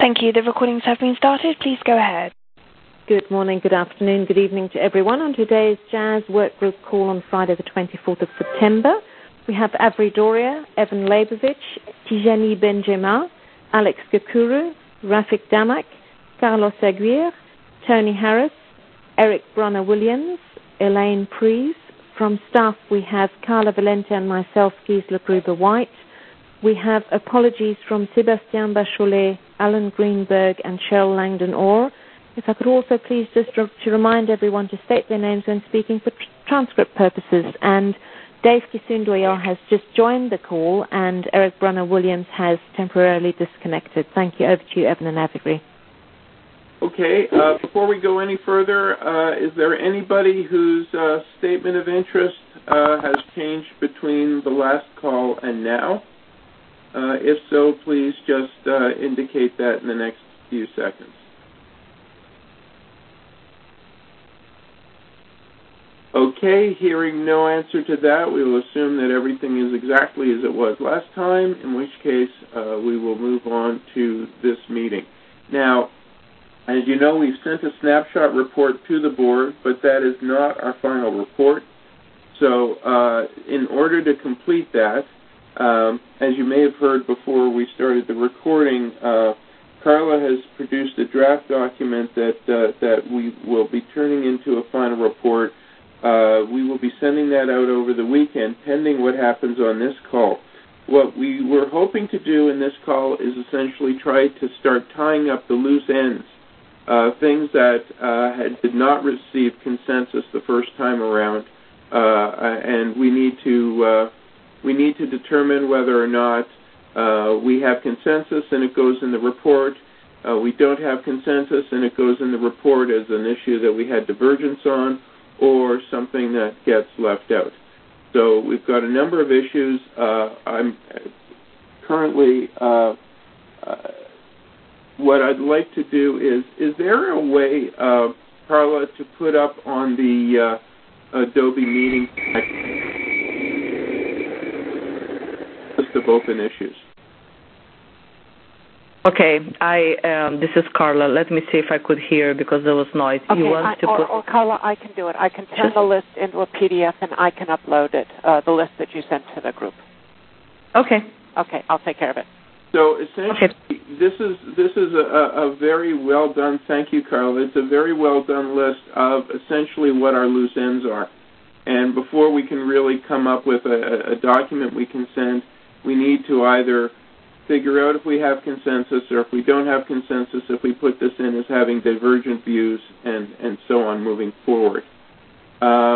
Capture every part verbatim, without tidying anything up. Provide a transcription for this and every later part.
Thank you. The recordings have been started. Please go ahead. Good morning, good afternoon, good evening to everyone. On today's Jazz Workgroup call on Friday the twenty-fourth of September, we have Avri Doria, Evan Leibovich, Tijani Benjema, Alex Gakuru, Rafik Damak, Carlos Aguirre, Tony Harris, Eric Bronner-Williams, Elaine Prees. From staff, we have Carla Valente and myself, Gisela Gruber-White. We have apologies from Sébastien Bacholet, Alan Greenberg, and Cheryl Langdon-Orr. If I could also please just re- to remind everyone to state their names when speaking for tr- transcript purposes. And Dave Kisundoyo has just joined the call, and Eric Brunner-Williams has temporarily disconnected. Thank you. Over to you, Evan and Avri. Okay. Uh, before we go any further, uh, is there anybody whose uh, statement of interest uh, has changed between the last call and now? Uh, if so, please just uh, indicate that in the next few seconds. Okay, hearing no answer to that, we will assume that everything is exactly as it was last time, in which case uh, we will move on to this meeting. Now, as you know, we've sent a snapshot report to the board, but that is not our final report. So uh, in order to complete that, Um, as you may have heard before we started the recording, uh, Carla has produced a draft document that uh, that we will be turning into a final report. Uh, we will be sending that out over the weekend, pending what happens on this call. What we were hoping to do in this call is essentially try to start tying up the loose ends, uh, things that uh, had, did not receive consensus the first time around, uh, and we need to uh, We need to determine whether or not uh, we have consensus and it goes in the report. Uh, we don't have consensus and it goes in the report as an issue that we had divergence on, or something that gets left out. So we've got a number of issues. Uh, I'm currently, uh, uh, what I'd like to do is, is there a way, uh, Carla, to put up on the uh, Adobe Meeting of open issues? Okay, I um, this is Carla. Let me see if I could hear because there was noise. Okay, you want I, to or, put... or Carla, I can do it. I can turn the list into a P D F and I can upload it, uh, the list that you sent to the group. Okay. Okay, I'll take care of it. So essentially, okay. this is this is a, a very well done. Thank you, Carla. It's a very well done list of essentially what our loose ends are, and before we can really come up with a, a document we can send, we need to either figure out if we have consensus or if we don't have consensus, if we put this in as having divergent views and, and so on moving forward. Uh,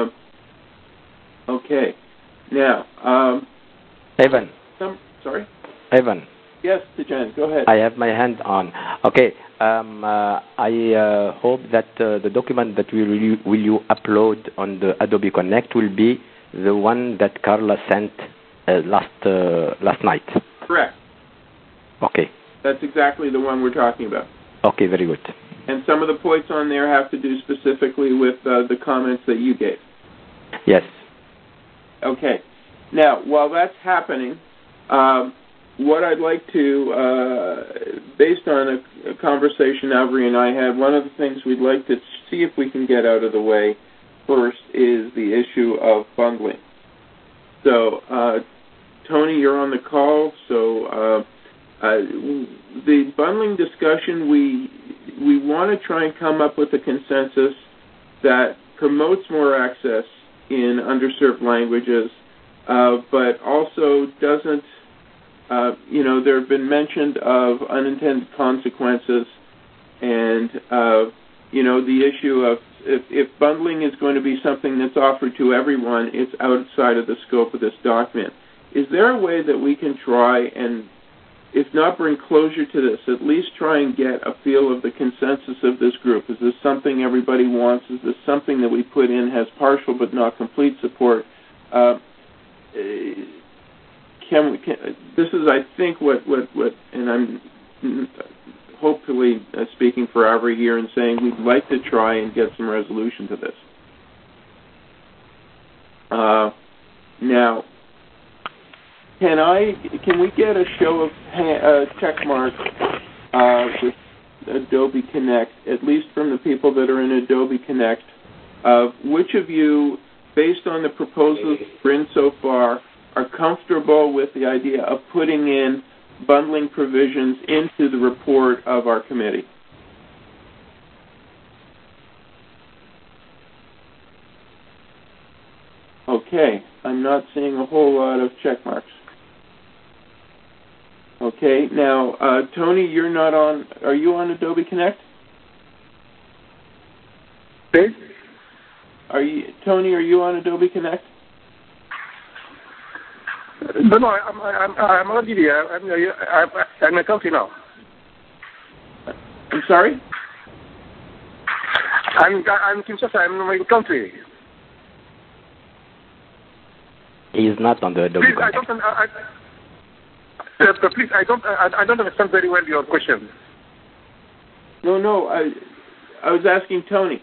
okay. Now, um, Evan. Some, sorry? Evan. Yes, Tijan, go ahead. I have my hand on. Okay. Um, uh, I uh, hope that uh, the document that will you, will you upload on the Adobe Connect will be the one that Carla sent Uh, last uh, last night. Correct. Okay. That's exactly the one we're talking about. Okay, very good. And some of the points on there have to do specifically with uh, the comments that you gave. Yes. Okay. Now, while that's happening, um, what I'd like to, uh, based on a, a conversation Avri and I had, one of the things we'd like to see if we can get out of the way first is the issue of bundling. So, uh, Tony, you're on the call. So, uh, uh, the bundling discussion, we we want to try and come up with a consensus that promotes more access in underserved languages, uh, but also doesn't, uh, you know, there have been mentioned of unintended consequences, and uh, you know, the issue of If, if bundling is going to be something that's offered to everyone, it's outside of the scope of this document. Is there a way that we can try and, if not bring closure to this, at least try and get a feel of the consensus of this group? Is this something everybody wants? Is this something that we put in has partial but not complete support? Uh, can, can, this is, I think, what, what, what and I'm hopefully uh, speaking for Avri here and saying we'd like to try and get some resolution to this. Uh, now, can I? Can we get a show of uh, check marks uh, with Adobe Connect, at least from the people that are in Adobe Connect, uh, which of you, based on the proposals we're in so far, are comfortable with the idea of putting in bundling provisions into the report of our committee? Okay, I'm not seeing a whole lot of check marks. Okay, now, uh, Tony, you're not on, are you on Adobe Connect? Okay. Are you, Tony, are you on Adobe Connect? No, no, I'm, I'm, I'm already there. I'm, I'm, I'm in a country now. I'm sorry? I'm, I'm Kinshasa, I'm in my country. He is not on the Adobe Please, Connect. I don't, I, I, uh, please, I don't, I, I don't understand very well your question. No, no, I, I was asking Tony.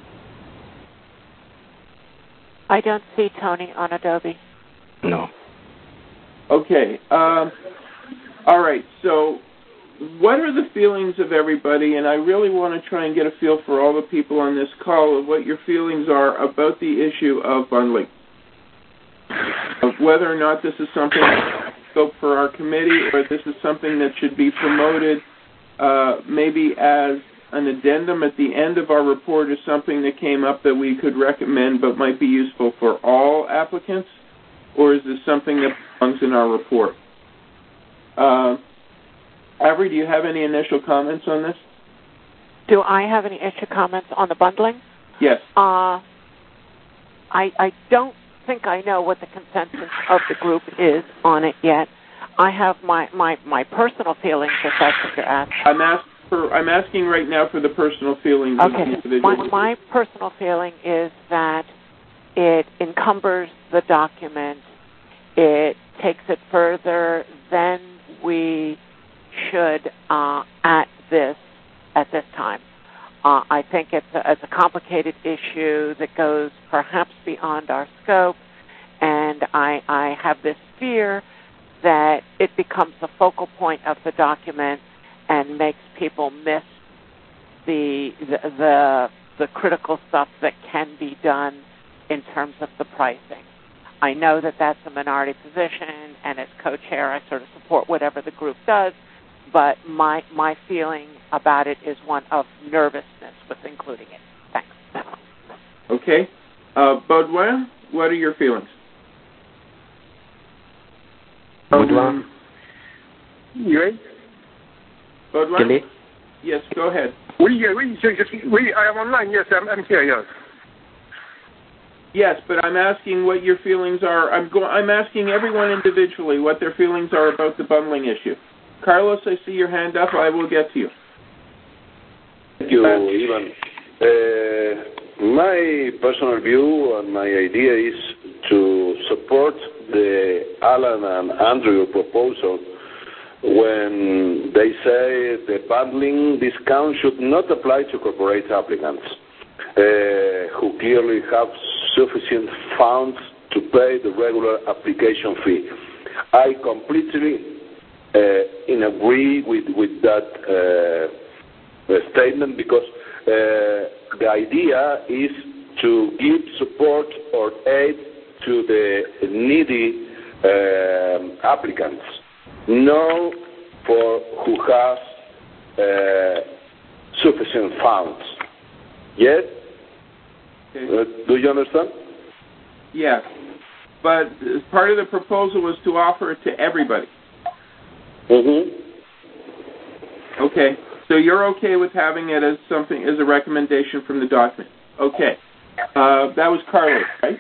I don't see Tony on Adobe. No. Okay. Um, all right. So what are the feelings of everybody? And I really want to try and get a feel for all the people on this call of what your feelings are about the issue of bundling, of whether or not this is something that's scope for our committee or this is something that should be promoted uh, maybe as an addendum at the end of our report, is something that came up that we could recommend but might be useful for all applicants, or is this something that belongs in our report? Uh, Avery, do you have any initial comments on this? Do I have any initial comments on the bundling? Yes. Uh, I, I don't think I know what the consensus of the group is on it yet. I have my, my, my personal feelings, if that's what you're asking. I'm asking for, I'm asking right now for the personal feelings okay. of the individual. My, my personal feeling is that it encumbers the document. It takes it further than we should uh, at this at this time. Uh, I think it's a, it's a complicated issue that goes perhaps beyond our scope, and I, I have this fear that it becomes the focal point of the document and makes people miss the the the, the critical stuff that can be done in terms of the pricing. I know that that's a minority position, and as co-chair, I sort of support whatever the group does, but my my feeling about it is one of nervousness with including it. Thanks. Okay. Uh, Baudouin, what are your feelings? Baudouin? Oui. Baudouin? Kelly? Yes, go ahead. Oui, oui, je, je, oui, I am online, yes, I'm, I'm here, yes. Yes, but I'm asking what your feelings are. I'm go- I'm asking everyone individually what their feelings are about the bundling issue. Carlos, I see your hand up. I will get to you. Thank you, Ivan. Uh, my personal view and my idea is to support the Alan and Andrew proposal when they say the bundling discount should not apply to corporate applicants uh, who clearly have sufficient funds to pay the regular application fee. I completely uh, in agree with, with that uh, statement because uh, the idea is to give support or aid to the needy uh, applicants, not for who has uh, sufficient funds. Yes? Okay. Uh, do you understand? Yes. But part of the proposal was to offer it to everybody. Mm-hmm. Okay. So you're okay with having it as something, as a recommendation from the document. Okay. Uh, that was Carlos, right?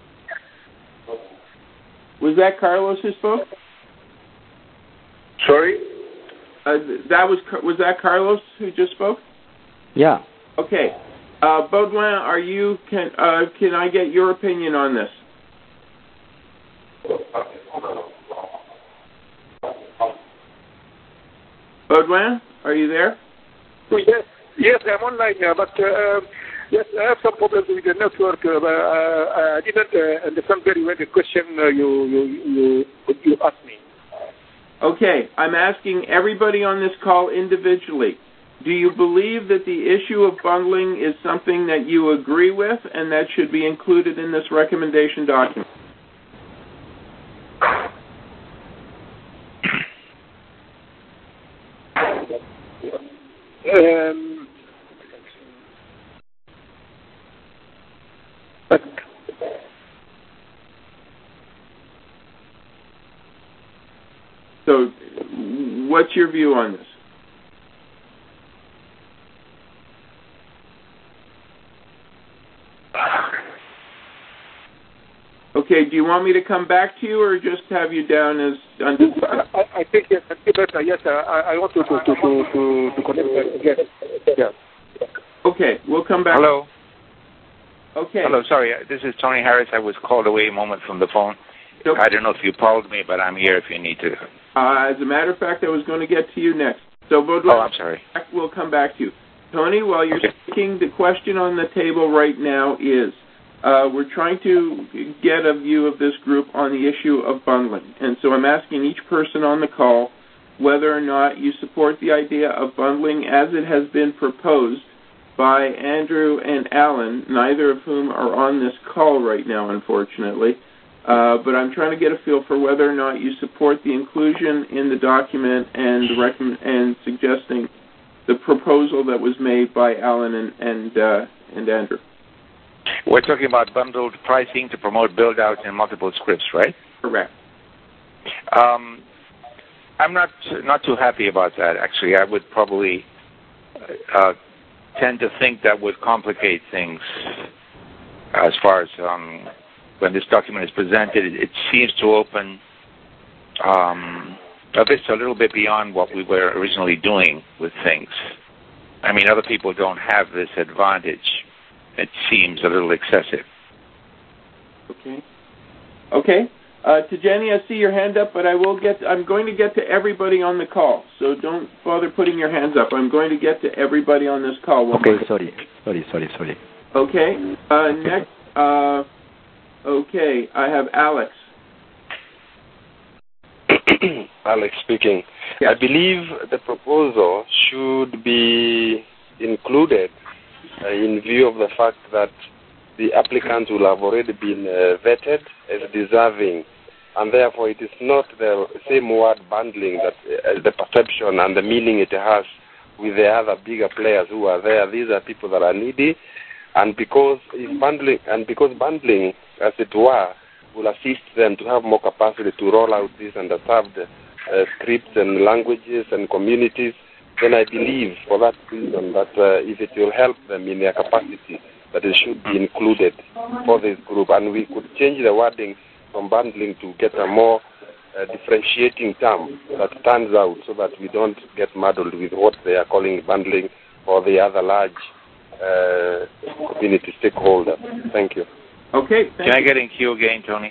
Was that Carlos who spoke? Sorry? Uh, that was was that Carlos who just spoke? Yeah. Okay. Uh, Baudouin, are you can uh, can I get your opinion on this? Baudouin, are you there? Yes, yes, I'm online, uh, but uh, yes, I have some problems with the network. Uh, uh, I didn't uh, understand very well the question uh, you, you you you asked me. Okay, I'm asking everybody on this call individually. Do you believe that the issue of bundling is something that you agree with and that should be included in this recommendation document? Um, but So, what's your view on this? Okay, do you want me to come back to you or just have you down as undecided? I, I think yes, I think better. Yes, I, I want to to to to, to, to connect again. Yeah. Okay, we'll come back. Hello. Okay. Hello, sorry. This is Tony Harris. I was called away a moment from the phone. Nope. I don't know if you called me, but I'm here if you need to. Uh, as a matter of fact, I was going to get to you next. So, Baudelaire, oh, I'm sorry. We'll come back to you. Tony, while you're okay. speaking, the question on the table right now is, uh, we're trying to get a view of this group on the issue of bundling. And so I'm asking each person on the call whether or not you support the idea of bundling as it has been proposed by Andrew and Alan, neither of whom are on this call right now, unfortunately. Uh, but I'm trying to get a feel for whether or not you support the inclusion in the document and recommend, and suggesting the proposal that was made by Alan and and, uh, and Andrew. We're talking about bundled pricing to promote build-out in multiple scripts, right? Correct. Um, I'm not not too happy about that, actually. I would probably uh, tend to think that would complicate things as far as um, when this document is presented. It, it seems to open um, a vista a little bit beyond what we were originally doing with things. I mean, other people don't have this advantage. It seems a little excessive. Okay. Okay. Uh, to Jenny, I see your hand up, but I will get. I'm going to get to everybody on the call, so don't bother putting your hands up. I'm going to get to everybody on this call. Okay. Sorry. Sorry. Sorry. Sorry. Okay. Uh, next. Uh, okay. I have Alex. Alex speaking. Yes. I believe the proposal should be included uh, in view of the fact that the applicants will have already been uh, vetted as deserving, and therefore it is not the same word bundling that uh, the perception and the meaning it has with the other bigger players who are there. These are people that are needy, and because if bundling and because bundling, as it were, will assist them to have more capacity to roll out these underserved uh, scripts and languages and communities, then I believe for that reason that uh, if it will help them in their capacity, that it should be included for this group. And we could change the wording from bundling to get a more uh, differentiating term that stands out so that we don't get muddled with what they are calling bundling or the other large uh, community stakeholders. Thank you. Okay. Can I get in queue again, Tony?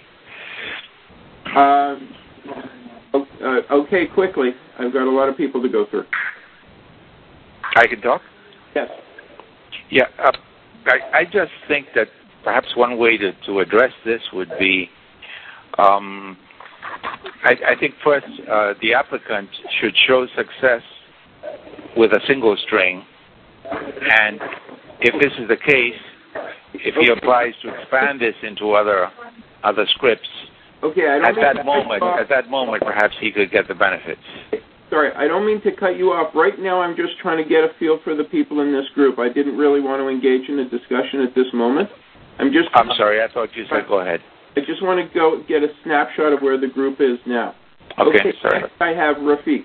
Um, uh, okay, quickly. I've got a lot of people to go through. I can talk? Yes. Yeah. Uh, I, I just think that perhaps one way to, to address this would be, um, I, I think first uh, the applicant should show success with a single string, and if this is the case, if he applies to expand this into other other scripts, okay, I don't at mean that to moment, at that moment, perhaps he could get the benefits. Sorry, I don't mean to cut you off. Right now, I'm just trying to get a feel for the people in this group. I didn't really want to engage in a discussion at this moment. I'm just. I'm sorry. I thought you said go ahead. I just want to go get a snapshot of where the group is now. Okay, okay sorry. Next I have Rafiq.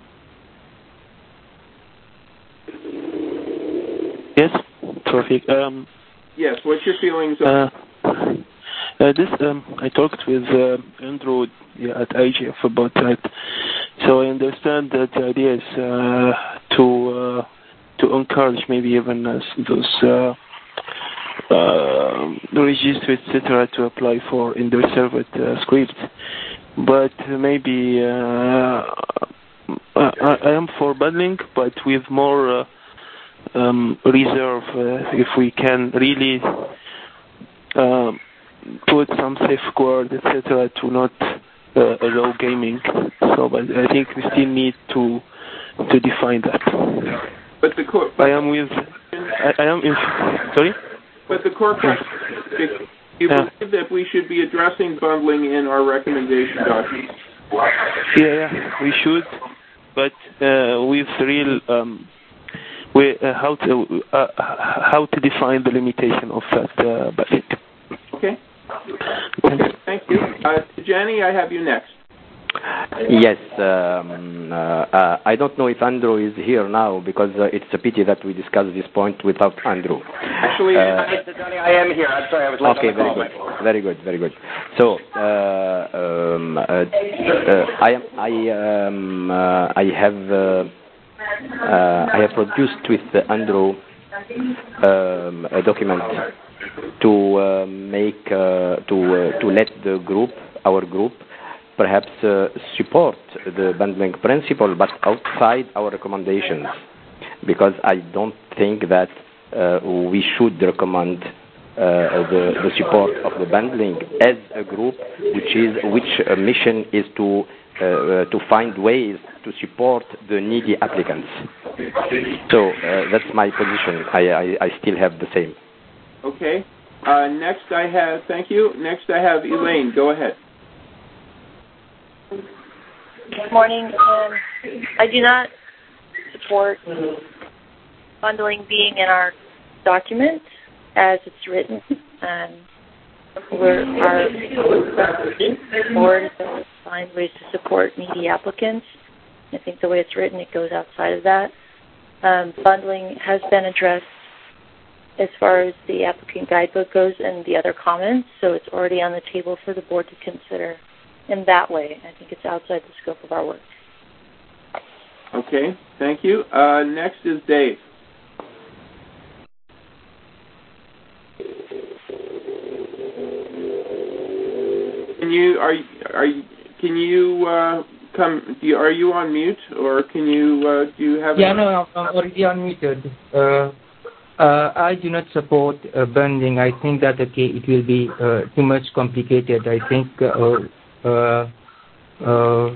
Yes, Rafiq. Um, yes. What's your feelings on? Uh, uh, this um, I talked with uh, Andrew yeah, at I G F about that. So I understand that the idea is uh, to uh, to encourage maybe even uh, those uh, uh, registers, et cetera, to apply for underserved uh, scripts. But maybe uh, I, I am for bundling, but with more uh, um, reserve uh, if we can really uh, put some safeguard, et cetera, to not uh, allow gaming. So, but I think we still need to to define that. But the core, I am with. I, I am in. Sorry. But the core question: do you yeah. believe that we should be addressing bundling in our recommendation document? Yeah, yeah, we should, but uh, with real. Um, We, uh, how to uh, how to define the limitation of that uh, budget. Okay. Okay. Thank you. Uh, Jenny, I have you next. Yes. Um, uh, uh, I don't know if Andrew is here now because uh, it's a pity that we discussed this point without Andrew. Actually, uh, Mister Johnny, I am here. I'm sorry, I was late okay, on the very call. good. Very good. Very good. So uh, um, uh, uh, I am. I um, uh, I have. Uh, Uh, I have produced with uh, Andrew um, a document to uh, make uh, to uh, to let the group, our group, perhaps uh, support the bundling principle, but outside our recommendations, because I don't think that uh, we should recommend uh, the, the support of the bundling as a group, which is which uh, mission is to uh, uh, to find ways to support the needy applicants. So uh, that's my position. I, I, I still have the same. Okay. Uh, next I have, thank you. Next I have Elaine. Go ahead. Good morning. Um, I do not support bundling being in our document as it's written. Um, we're, our board is find ways to support needy applicants. I think the way it's written, it goes outside of that. Um, bundling has been addressed as far as the applicant guidebook goes and the other comments, so it's already on the table for the board to consider in that way. I think it's outside the scope of our work. Okay, thank you. Uh, next is Dave. Can you are are you, can you uh, come? Do you, are you on mute, or can you uh, do you have? Yeah, no, I'm already unmuted. Uh, uh, I do not support uh, bundling. I think that okay, it will be uh, too much complicated. I think uh, uh, uh,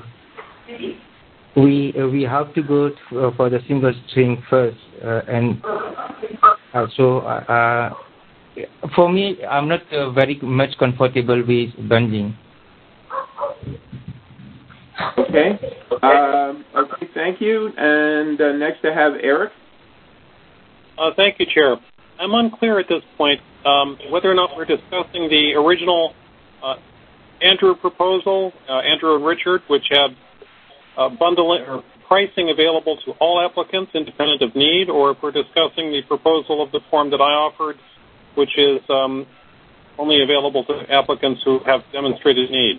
we uh, we have to go to, uh, for the single string first, uh, and uh, so uh, for me, I'm not uh, very much comfortable with bundling. Okay. Um, okay. Thank you. And uh, next, I have Eric. Uh, thank you, Chair. I'm unclear at this point um, whether or not we're discussing the original uh, Andrew proposal, uh, Andrew and Richard, which had uh, bundling or pricing available to all applicants independent of need, or if we're discussing the proposal of the form that I offered, which is um, only available to applicants who have demonstrated need.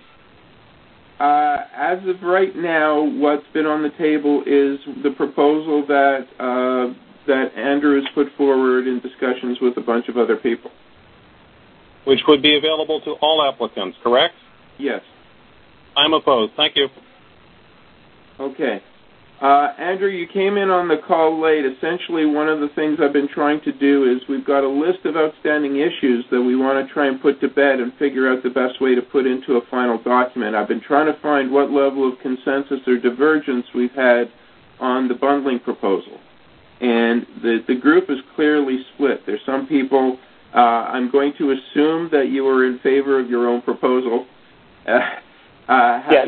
Uh, as of right now, what's been on the table is the proposal that uh, that Andrew has put forward in discussions with a bunch of other people. Which would be available to all applicants, correct? Yes. I'm opposed. Thank you. Okay. Uh, Andrew, you came in on the call late. Essentially, one of the things I've been trying to do is we've got a list of outstanding issues that we want to try and put to bed and figure out the best way to put into a final document. I've been trying to find what level of consensus or divergence we've had on the bundling proposal. And the, the group is clearly split. There's some people, uh, I'm going to assume that you are in favor of your own proposal. Uh, uh, yes.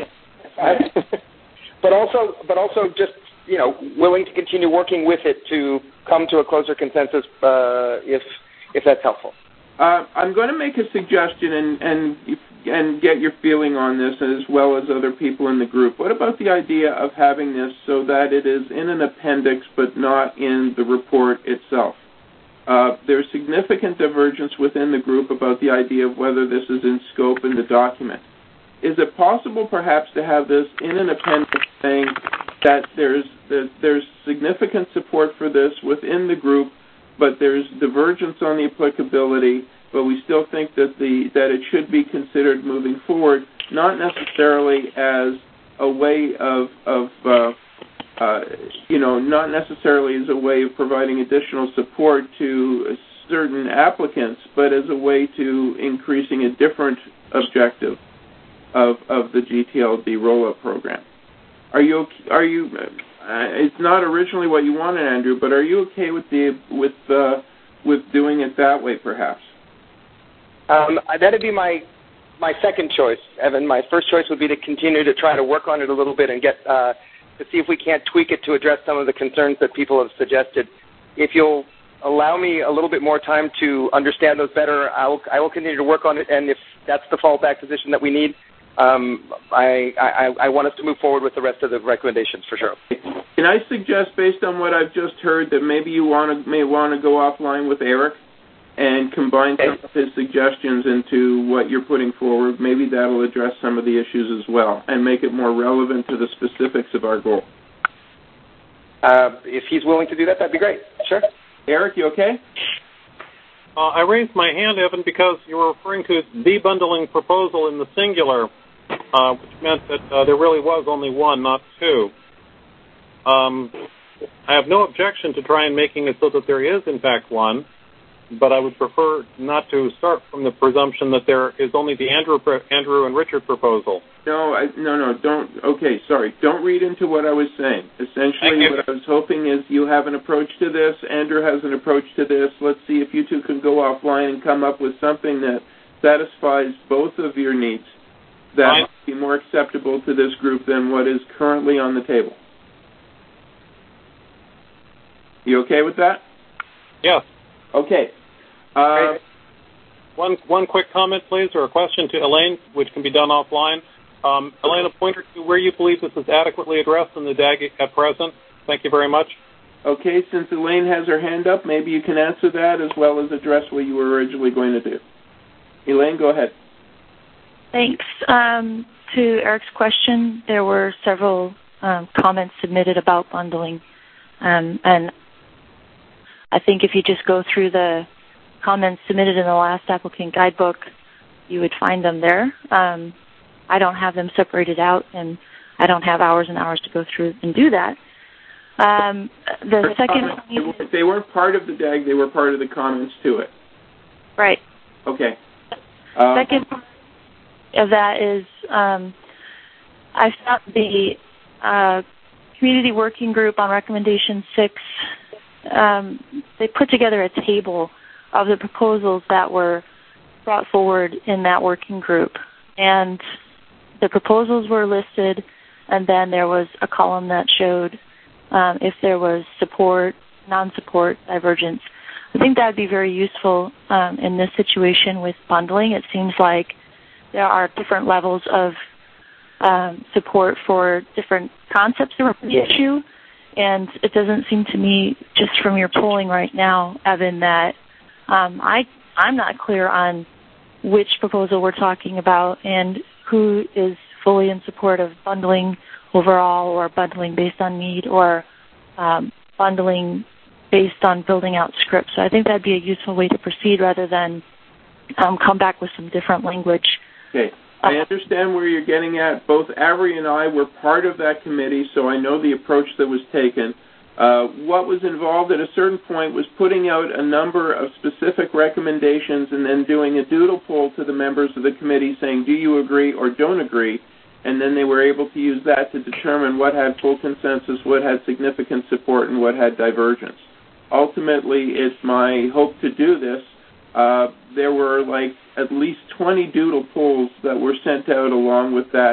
But also, but also, just you know, willing to continue working with it to come to a closer consensus, uh, if if that's helpful. Uh, I'm going to make a suggestion and and and get your feeling on this, as well as other people in the group. What about the idea of having this so that it is in an appendix, but not in the report itself? Uh, there's significant divergence within the group about the idea of whether this is in scope in the document. Is it possible, perhaps, to have this in an appendix saying that there's that there's significant support for this within the group, but there's divergence on the applicability, but we still think that the that it should be considered moving forward, not necessarily as a way of of uh, uh, you know, not necessarily as a way of providing additional support to certain applicants, but as a way to increasing a different objective. of, of the G T L D rollout program. Are you are you? Uh, it's not originally what you wanted, Andrew, but are you okay with the with uh, with doing it that way, perhaps? Um, that'd be my my second choice, Evan. My first choice would be to continue to try to work on it a little bit and get uh, to see if we can't tweak it to address some of the concerns that people have suggested. If you'll allow me a little bit more time to understand those better, I'll, I will continue to work on it, and if that's the fallback position that we need, um, I, I, I want us to move forward with the rest of the recommendations for sure. Can I suggest, based on what I've just heard, that maybe you want to may want to go offline with Eric and combine some of his suggestions into what you're putting forward? Maybe that'll address some of the issues as well and make it more relevant to the specifics of our goal. Uh, if he's willing to do that, that'd be great. Sure. Eric, you okay? Uh, I raised my hand, Evan, because you were referring to the bundling proposal in the singular, uh, which meant that uh, there really was only one, not two. Um, I have no objection to try and making it so that there is, in fact, one, but I would prefer not to start from the presumption that there is only the Andrew, Andrew and Richard proposal. No, I, no, no, don't. Okay, sorry. Don't read into what I was saying. Essentially, what I was hoping is you have an approach to this. Andrew has an approach to this. Let's see if you two can go offline and come up with something that satisfies both of your needs that Fine. might be more acceptable to this group than what is currently on the table. You okay with that? Yes. Okay. Uh, one one quick comment, please, or a question to Elaine, which can be done offline. Um, Elaine, a pointer to where you believe this is adequately addressed in the D A G at present. Thank you very much. Okay, since Elaine has her hand up, maybe you can answer that as well as address what you were originally going to do. Elaine, go ahead. Thanks. Um, to Eric's question, there were several um, comments submitted about bundling, um, and I think if you just go through the comments submitted in the last applicant guidebook, you would find them there. Um, I don't have them separated out, and I don't have hours and hours to go through and do that. Um, the second... They weren't part of the D A G, they were part of the comments to it. Right. Okay. Um, second of that is um, I thought the uh, Community Working Group on Recommendation six, um, they put together a table of the proposals that were brought forward in that working group. And the proposals were listed, and then there was a column that showed um, if there was support, non-support, divergence. I think that would be very useful um, in this situation with bundling. It seems like there are different levels of um, support for different concepts around the issue, and it doesn't seem to me, just from your polling right now, Evan, that um, I, I'm not clear on which proposal we're talking about and who is fully in support of bundling overall or bundling based on need or um, bundling based on building out scripts. So I think that would be a useful way to proceed rather than um, come back with some different language. Okay. I understand where you're getting at. Both Avery and I were part of that committee, so I know the approach that was taken. Uh, what was involved at a certain point was putting out a number of specific recommendations and then doing a doodle poll to the members of the committee saying, do you agree or don't agree? And then they were able to use that to determine what had full consensus, what had significant support, and what had divergence. Ultimately, it's my hope to do this. Uh, there were like at least twenty doodle polls that were sent out along with that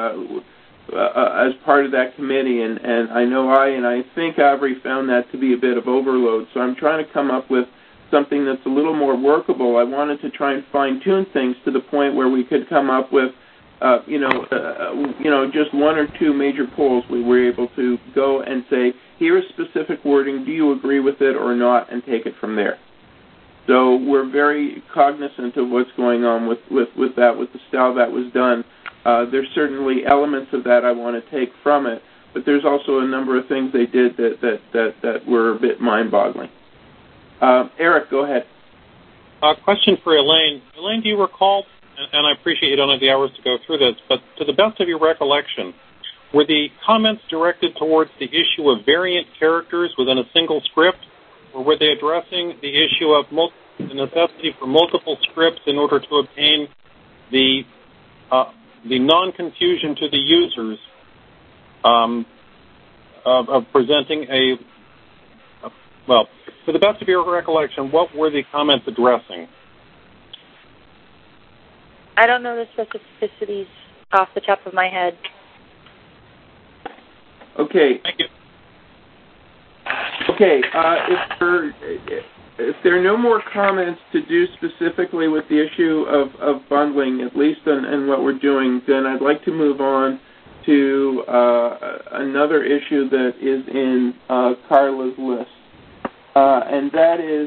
uh, uh, as part of that committee, and, and I know I and I think Avery found that to be a bit of overload. So I'm trying to come up with something that's a little more workable. I wanted to try and fine-tune things to the point where we could come up with, uh, you know, uh, you know, just one or two major polls. We were able to go and say, here's specific wording. Do you agree with it or not, and take it from there. So we're very cognizant of what's going on with, with, with that, with the style that was done. Uh, there's certainly elements of that I want to take from it, but there's also a number of things they did that, that, that, that were a bit mind-boggling. Uh, Eric, go ahead. Uh, question for Elaine. Elaine, do you recall, and I appreciate you don't have the hours to go through this, but to the best of your recollection, were the comments directed towards the issue of variant characters within a single script, or were they addressing the issue of mul- the necessity for multiple scripts in order to obtain the uh, the non-confusion to the users um, of, of presenting a, a, well, to the best of your recollection, what were the comments addressing? I don't know the specificities off the top of my head. Okay. Thank you. Okay, uh, if, there, if there are no more comments to do specifically with the issue of, of bundling, at least in, in what we're doing, then I'd like to move on to uh, another issue that is in uh, Carla's list. Uh, and that is,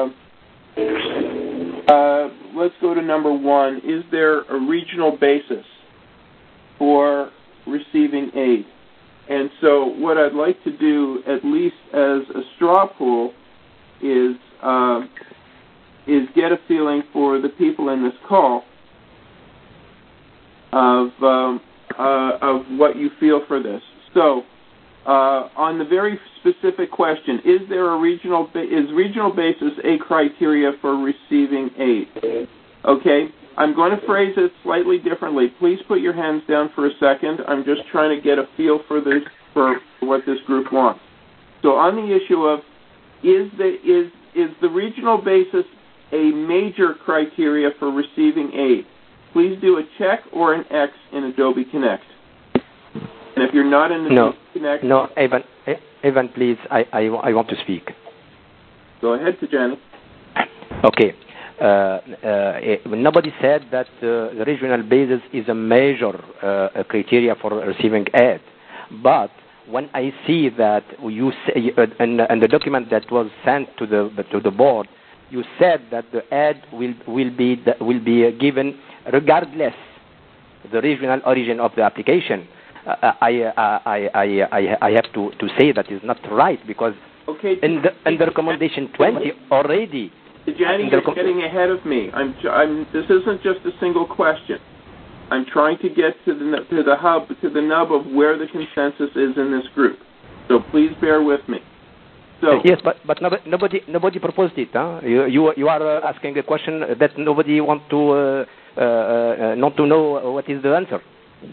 uh, uh, let's go to number one. Is there a regional basis for receiving aid? And so what I'd like to do, at least as a straw poll, is uh, is get a feeling for the people in this call of um, uh, of what you feel for this. So, uh, on the very specific question, is there a regional ba- is regional basis a criteria for receiving aid? Okay. I'm going to phrase it slightly differently. Please put your hands down for a second. I'm just trying to get a feel for this, for what this group wants. So on the issue of is the is is the regional basis a major criteria for receiving aid, please do a check or an X in Adobe Connect. And if you're not in Adobe no, Connect, no, Evan, Evan, please, I, I I want to speak. Go ahead, Tijani. Okay. Uh, uh, nobody said that uh, the regional basis is a major uh, criteria for receiving aid. But when I see that you say, uh, in, in the document that was sent to the to the board, you said that the aid will will be will be given regardless the regional origin of the application. Uh, I, I I I I have to, to say that is not right, because okay, in the in the recommendation twenty already. Jenny, you're getting ahead of me. I'm, I'm, this isn't just a single question. I'm trying to get to the to the hub, to the nub of where the consensus is in this group. So please bear with me. So yes, but but nobody nobody, nobody proposed it. Huh? You you you are uh, asking a question that nobody wants to uh, uh, uh, not to know what is the answer.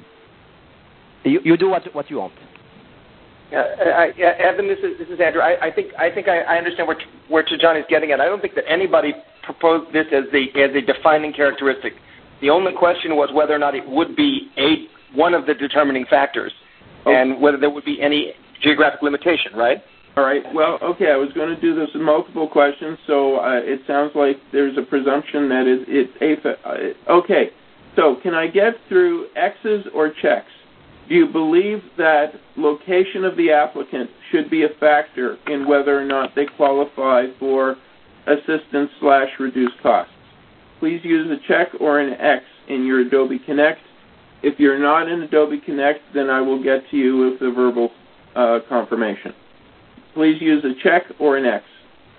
You you do what what you want. Uh, I, yeah, Evan, this is this is Andrew. I, I think I think I, I understand where where Tijani is getting at. I don't think that anybody proposed this as the as a defining characteristic. The only question was whether or not it would be a one of the determining factors, okay, and whether there would be any geographic limitation. Right? All right. Well, okay. I was going to do this in multiple questions, so uh, it sounds like there's a presumption that it, it's a. Okay. So can I get through X's or checks? Do you believe that location of the applicant should be a factor in whether or not they qualify for assistance slash reduced costs? Please use a check or an X in your Adobe Connect. If you're not in Adobe Connect, then I will get to you with the verbal uh, confirmation. Please use a check or an X.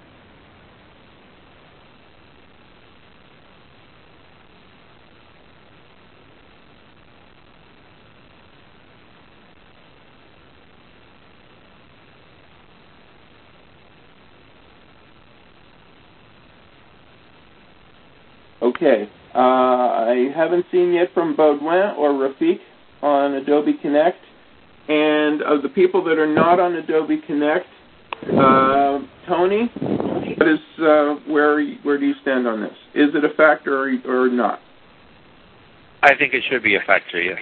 Okay, uh, I haven't seen yet from Baudouin or Rafik on Adobe Connect. And of the people that are not on Adobe Connect, uh, Tony, what is, uh, where where do you stand on this? Is it a factor or, or not? I think it should be a factor, yes.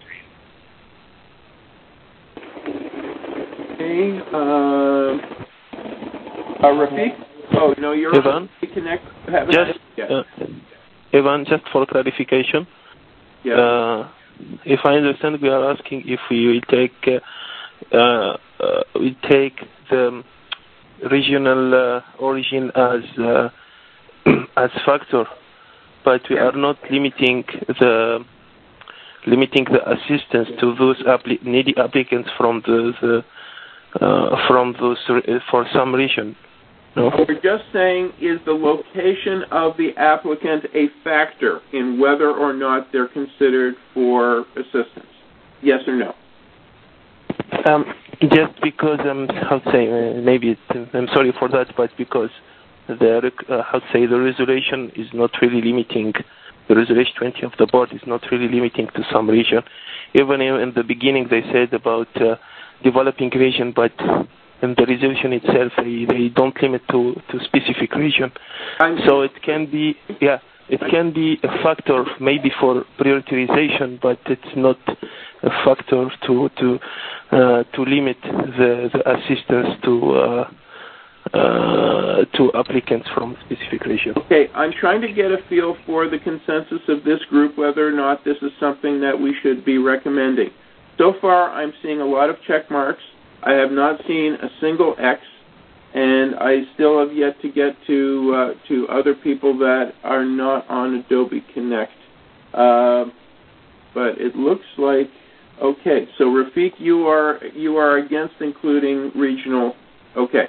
Okay, uh, uh, Rafik? Oh, no, you're Evan? on Adobe Connect. Haven't Just, yet. uh, Evan, just for clarification, yeah. uh, if I understand, we are asking if we will take uh, uh, we take the regional uh, origin as uh, as factor, but we are not limiting the limiting the assistance to those appli- needy applicants from the, the uh, from those re- for some region. No? We're just saying, is the location of the applicant a factor in whether or not they're considered for assistance? Yes or no? Um, just because, um, how to say, uh, maybe it's, I'm sorry for that, but because the, uh, how to say, the resolution is not really limiting the resolution twenty of the board is not really limiting to some region. Even in the beginning they said about uh, developing region, but in the resolution itself they, they don't limit to, to specific region. So it can be, yeah, it can be a factor maybe for prioritization, but it's not a factor to to uh, to limit the, the assistance to uh, uh, to applicants from specific region. Okay, I'm trying to get a feel for the consensus of this group, whether or not this is something that we should be recommending. So far, I'm seeing a lot of check marks. I have not seen a single X, and I still have yet to get to uh, to other people that are not on Adobe Connect. Uh, but it looks like okay. So Rafiq, you are you are against including regional. Okay.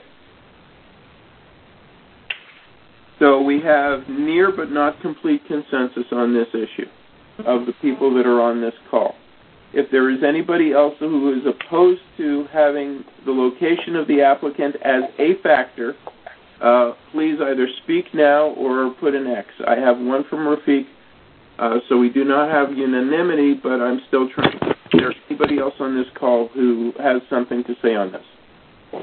So we have near but not complete consensus on this issue of the people that are on this call. If there is anybody else who is opposed to having the location of the applicant as a factor, uh, please either speak now or put an X. I have one from Rafiq, uh, so we do not have unanimity, but I'm still trying to... Is there anybody else on this call who has something to say on this?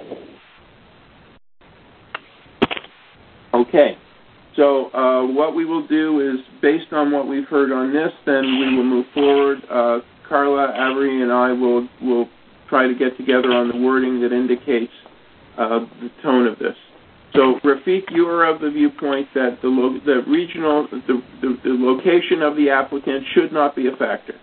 Okay. So uh, what we will do is, based on what we've heard on this, then we will move forward. Uh, Carla, Avery, and I will will try to get together on the wording that indicates uh, the tone of this. So, Rafiq, you are of the viewpoint that the lo- the regional, the, the, the location of the applicant should not be a factor.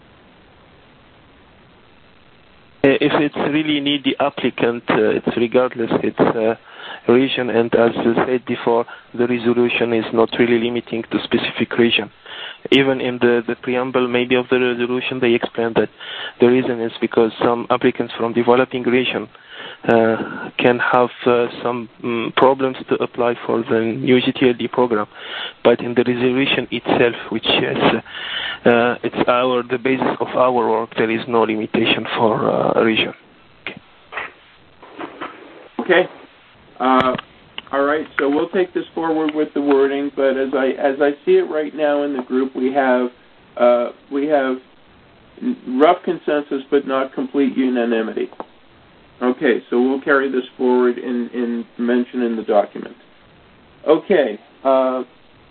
If it's really need the applicant, uh, it's regardless, it's uh, region, and as you said before, the resolution is not really limiting to specific region. Even in the, the preamble maybe of the resolution, they explain that the reason is because some applicants from developing region uh, can have uh, some um, problems to apply for the new G T L D program. But in the resolution itself, which is uh, it's our the basis of our work, there is no limitation for uh, region. Okay. Okay. Uh, all right. So we'll take this forward with the wording, but as I as I see it right now in the group, we have uh, we have rough consensus, but not complete unanimity. Okay, so we'll carry this forward in, in mention in the document. Okay. Uh,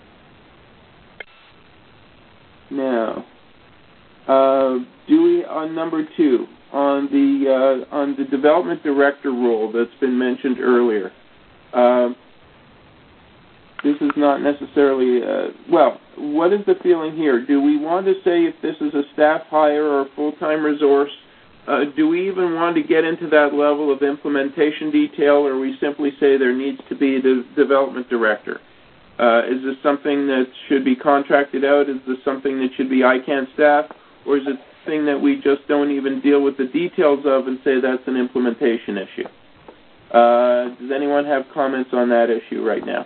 now, uh, do we on number two on the uh, on the development director role that's been mentioned earlier? Uh, this is not necessarily uh, well. What is the feeling here? Do we want to say if this is a staff hire or a full-time resource? Uh, do we even want to get into that level of implementation detail, or we simply say there needs to be the development director? Uh, is this something that should be contracted out? Is this something that should be I CANN staff? Or is it a thing that we just don't even deal with the details of and say that's an implementation issue? Uh, does anyone have comments on that issue right now?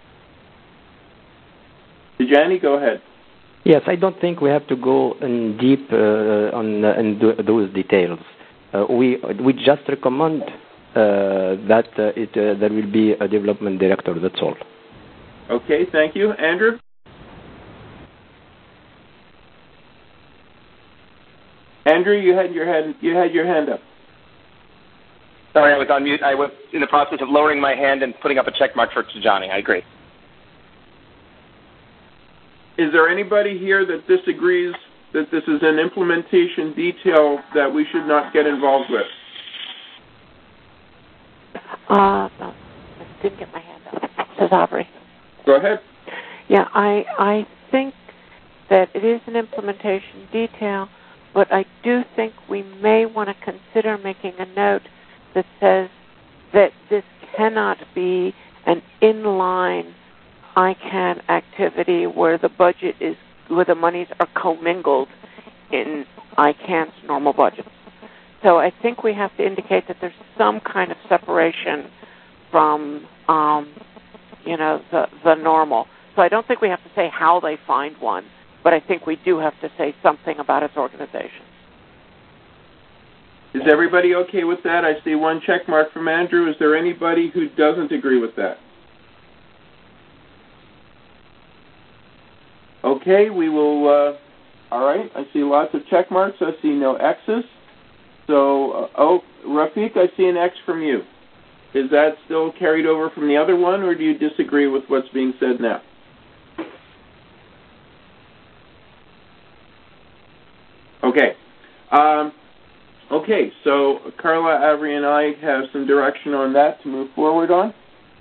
Dejani, go ahead. Yes, I don't think we have to go in deep uh, on uh, in those details. Uh, we we just recommend uh, that uh, it uh, there will be a development director. That's all. Okay, thank you, Andrew. Andrew, you had your hand you had your hand up. Sorry, I was on mute. I was in the process of lowering my hand and putting up a check mark for Tijani. I agree. Is there anybody here that disagrees that this is an implementation detail that we should not get involved with? Uh, no, I didn't get my hand up. Says Aubrey. Go ahead. Yeah, I I think that it is an implementation detail, but I do think we may want to consider making a note that says that this cannot be an inline I CANN activity where the budget is, where the monies are commingled in I CANN's normal budget. So I think we have to indicate that there's some kind of separation from, um, you know, the the normal. So I don't think we have to say how they find one, but I think we do have to say something about its organization. Is everybody okay with that? I see one check mark from Andrew. Is there anybody who doesn't agree with that? Okay. Okay, we will, uh, all right, I see lots of check marks. I see no X's. So, uh, oh, Rafiq, I see an X from you. Is that still carried over from the other one, or do you disagree with what's being said now? Okay. Um, okay, so Carla, Avery, and I have some direction on that to move forward on.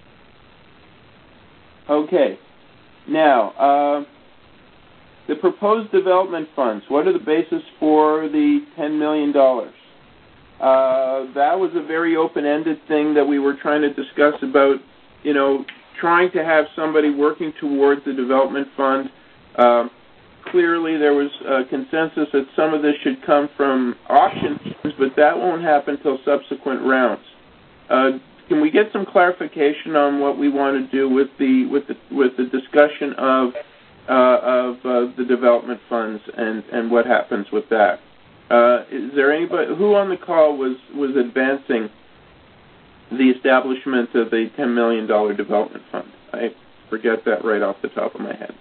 Okay. Now, uh, the proposed development funds, what are the basis for the ten million dollars? Uh, that was a very open-ended thing that we were trying to discuss about, you know, trying to have somebody working towards the development fund. Uh, clearly, there was a consensus that some of this should come from auction funds, but that won't happen until subsequent rounds. Uh, can we get some clarification on what we want to do with the with the with the discussion of uh, of uh, the development funds and, and what happens with that? Uh, is there anybody who on the call was, was advancing the establishment of the ten million dollars development fund? I forget that right off the top of my head.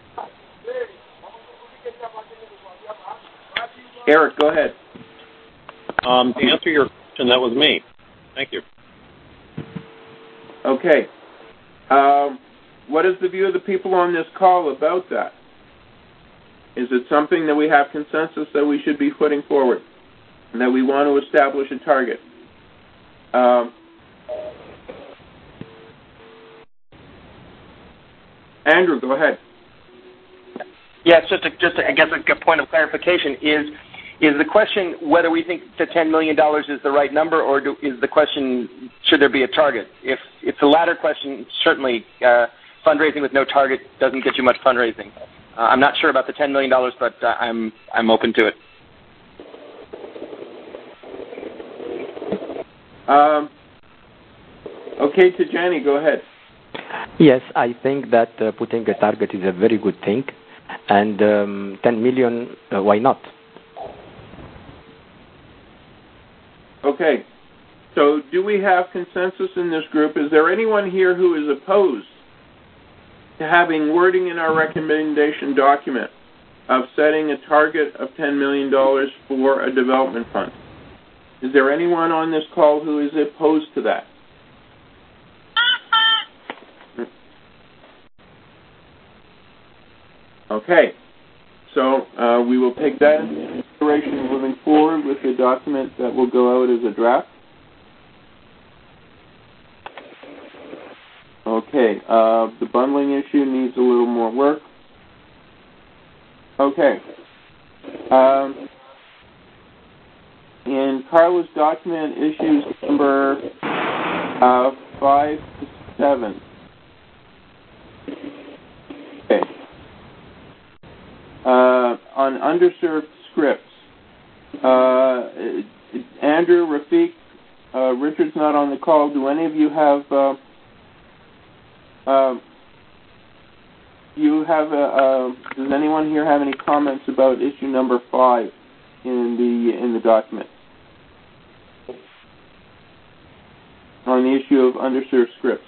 Eric, go ahead. Um, to answer your question, that was me. Thank you. Okay. Um, what is the view of the people on this call about that? Is it something that we have consensus that we should be putting forward and that we want to establish a target? Um, Andrew, go ahead. Yes, just, a, just a, I guess a point of clarification is is the question whether we think the ten million dollars is the right number, or do, is the question should there be a target? If it's the latter question, certainly uh, fundraising with no target doesn't get you much fundraising. Uh, I'm not sure about the ten million dollars, but uh, I'm I'm open to it. Um, okay, Tijani, go ahead. Yes, I think that uh, putting a target is a very good thing, and um, ten million, uh, why not? Okay, so do we have consensus in this group? Is there anyone here who is opposed to having wording in our recommendation document of setting a target of ten million dollars for a development fund? Is there anyone on this call who is opposed to that? Okay, so uh, we will take that into consideration moving forward with the document that will go out as a draft. Okay, uh, the bundling issue needs a little more work. Okay. Um, in Carla's document, issues number uh, five to seven. Okay. Uh, on underserved scripts, uh, Andrew, Rafiq, uh, Richard's not on the call. Do any of you have? Uh, uh, you have? A, uh, does anyone here have any comments about issue number five in the in the document on the issue of underserved scripts?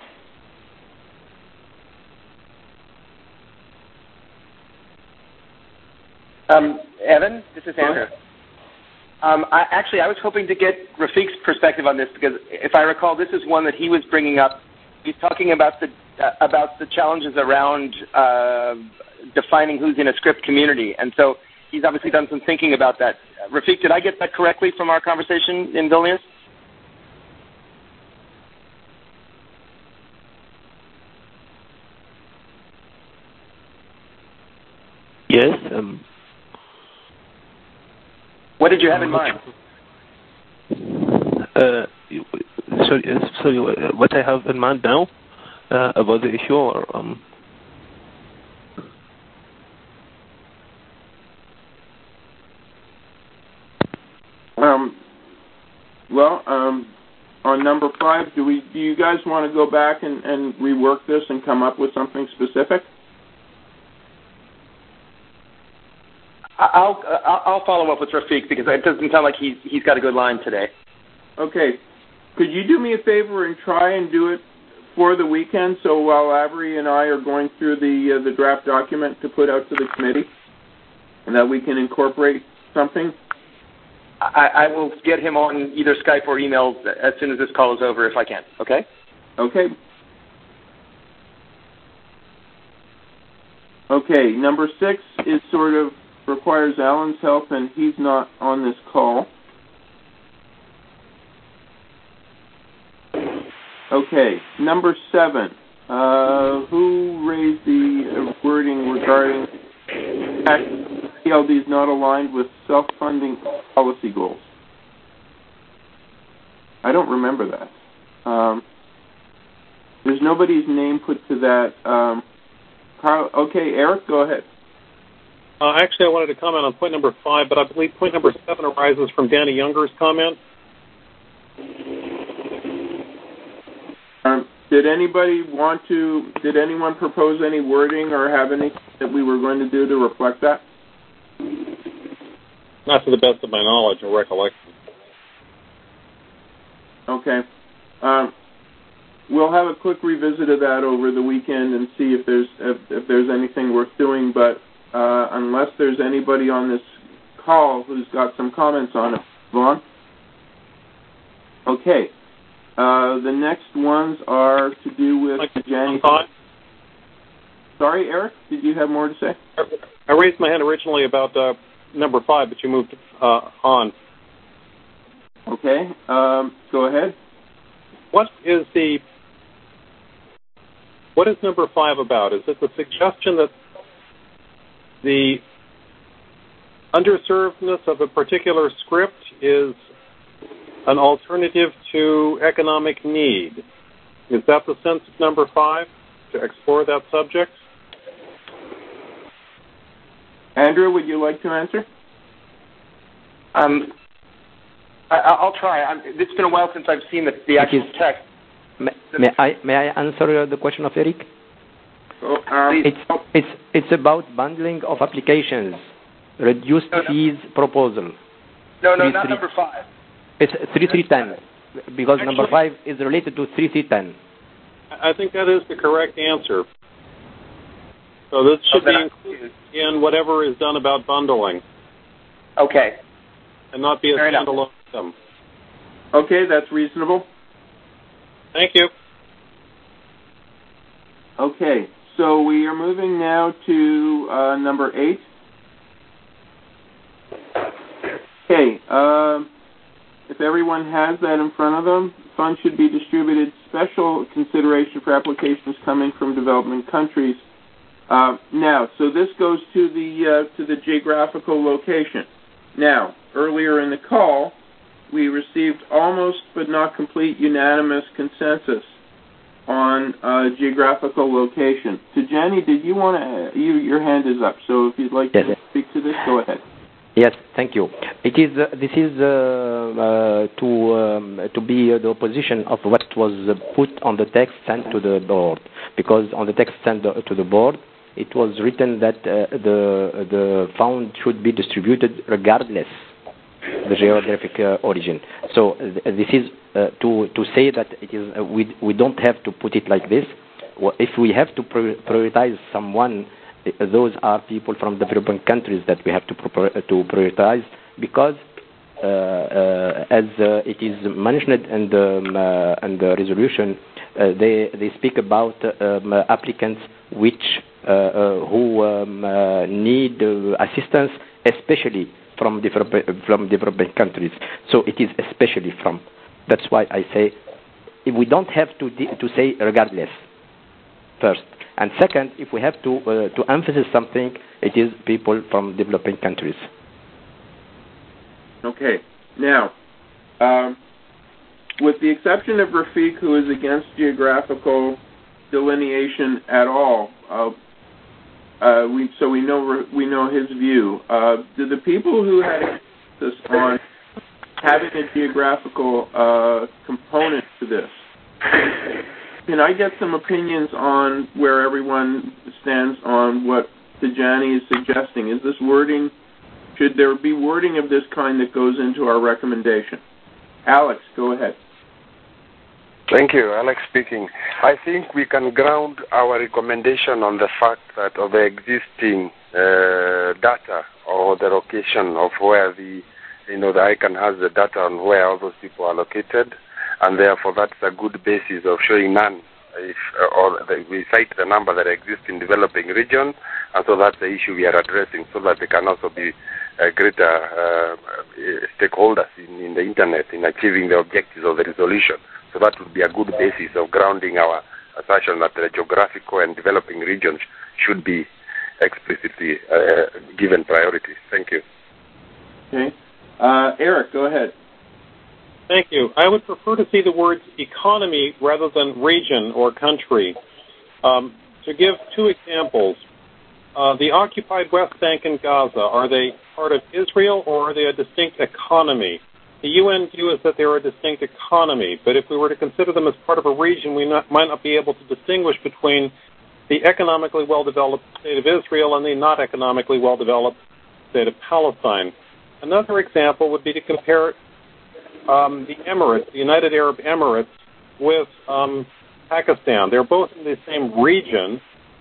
Um, Evan, this is Andrew. Um, I, actually, I was hoping to get Rafiq's perspective on this because, if I recall, this is one that he was bringing up. He's talking about the uh, about the challenges around uh, defining who's in a script community, and so he's obviously done some thinking about that. Uh, Rafiq, did I get that correctly from our conversation in Vilnius? Yes. Um, what did you have in mind? Uh, sorry, sorry. What I have in mind now uh, about the issue, or um. Um. Well, um, on number five, do we? Do you guys want to go back and, and rework this and come up with something specific? I'll I'll follow up with Rafiq because it doesn't sound like he's he's got a good line today. Okay, could you do me a favor and try and do it for the weekend, so while Avery and I are going through the uh, the draft document to put out to the committee, and that we can incorporate something? I, I will get him on either Skype or email as soon as this call is over if I can, okay? Okay. Okay, number six is sort of requires Alan's help, and he's not on this call. Okay, number seven. Uh, who raised the wording regarding P L Ds not aligned with self-funding policy goals? I don't remember that. Um, there's nobody's name put to that. Um, Carl, okay, Eric, go ahead. Uh, actually, I wanted to comment on point number five, but I believe point number seven arises from Danny Younger's comment. Um, did anybody want to, did anyone propose any wording or have anything that we were going to do to reflect that? Not to the best of my knowledge or recollection. Okay. Um, we'll have a quick revisit of that over the weekend and see if there's if, if there's anything worth doing, but uh, unless there's anybody on this call who's got some comments on it, Vaughn? Okay. Uh, the next ones are to do with like Jenny. Sorry, Eric, did you have more to say? I raised my hand originally about uh, number five, but you moved uh, on. Okay, um, go ahead. What is the what is number five about? Is it the suggestion that the underservedness of a particular script is an alternative to economic need? Is that the sense of number five, to explore that subject? Andrew, would you like to answer? Um, I, I'll try. I'm, it's been a while since I've seen the, the actual text. May, may I may I answer the question of Eric? Oh, um, it's it's it's about bundling of applications, reduced no, no. fees proposal. No, no, three, not three, number five. It's three three ten because Actually, number five is related to three three ten. I think that is the correct answer. So this should be included in whatever is done about bundling. Okay. And not be a Fair standalone item. Okay, that's reasonable. Thank you. Okay, so we are moving now to uh, number eight. Okay, um, if everyone has that in front of them, funds should be distributed special consideration for applications coming from developing countries. Uh, now, so this goes to the uh, to the geographical location. Now, earlier in the call, we received almost but not complete unanimous consensus on uh, geographical location. So, Jenny, did you want to? You, your hand is up. So, if you'd like yes. to speak to this, go ahead. Yes, thank you. It is uh, this is uh, uh, to um, to be uh, the opposition of what was uh, put on the text sent to the board, because on the text sent to the board, it was written that uh, the the fund should be distributed regardless the geographic uh, origin. So uh, this is uh, to to say that it is uh, we we don't have to put it like this. If we have to prioritize someone, those are people from developing countries that we have to to prioritize, because uh, uh, as uh, it is mentioned in the um, uh, in the resolution, uh, they they speak about um, applicants which uh, uh, who um, uh, need uh, assistance, especially from developing from developing countries. So it is especially from. That's why I say if we don't have to de- to say regardless first. And second, if we have to uh, to emphasize something, it is people from developing countries. Okay. Now, um, with the exception of Rafiq, who is against geographical delineation at all, uh, uh, we so we know we know his view. Uh, do the people who had this on having a geographical uh, component to this? Can I get some opinions on where everyone stands on what Tijani is suggesting? Is this wording, should there be wording of this kind that goes into our recommendation? Alex, go ahead. Thank you. Alex speaking. I think we can ground our recommendation on the fact that of the existing uh, data or the location of where the, you know, the ICANN has the data on where all those people are located, and therefore that's a good basis of showing none. If, or the, we cite the number that exists in developing region, and so that's the issue we are addressing, so that they can also be uh, greater uh, stakeholders in, in the internet in achieving the objectives of the resolution. So that would be a good basis of grounding our assertion that the geographical and developing regions should be explicitly uh, given priority. Thank you. Okay. Uh, Eric, go ahead. Thank you. I would prefer to see the words economy rather than region or country. Um, to give two examples, uh, the occupied West Bank and Gaza, are they part of Israel or are they a distinct economy? The U N view is that they're a distinct economy, but if we were to consider them as part of a region, we not, might not be able to distinguish between the economically well-developed state of Israel and the not economically well-developed state of Palestine. Another example would be to compare um, the Emirates, the United Arab Emirates, with um, Pakistan. They're both in the same region,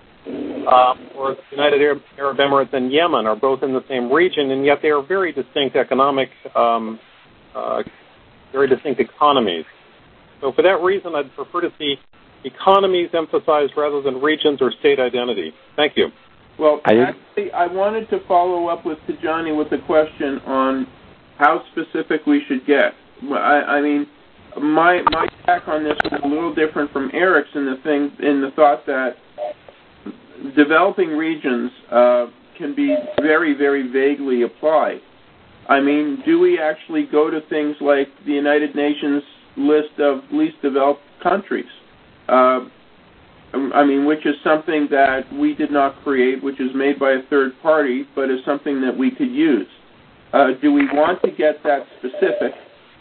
um, or the United Arab, Arab Emirates and Yemen are both in the same region, and yet they are very distinct economic um Uh, very distinct economies. So for that reason, I'd prefer to see economies emphasized rather than regions or state identity. Thank you. Well, actually, I wanted to follow up with Tijani with a question on how specific we should get. I, I mean, my my tack on this was a little different from Eric's in the thing in the thought that developing regions uh, can be very, very vaguely applied. I mean, do we actually go to things like the United Nations list of least developed countries? Uh, I mean, which is something that we did not create, which is made by a third party, but is something that we could use. Uh, do we want to get that specific?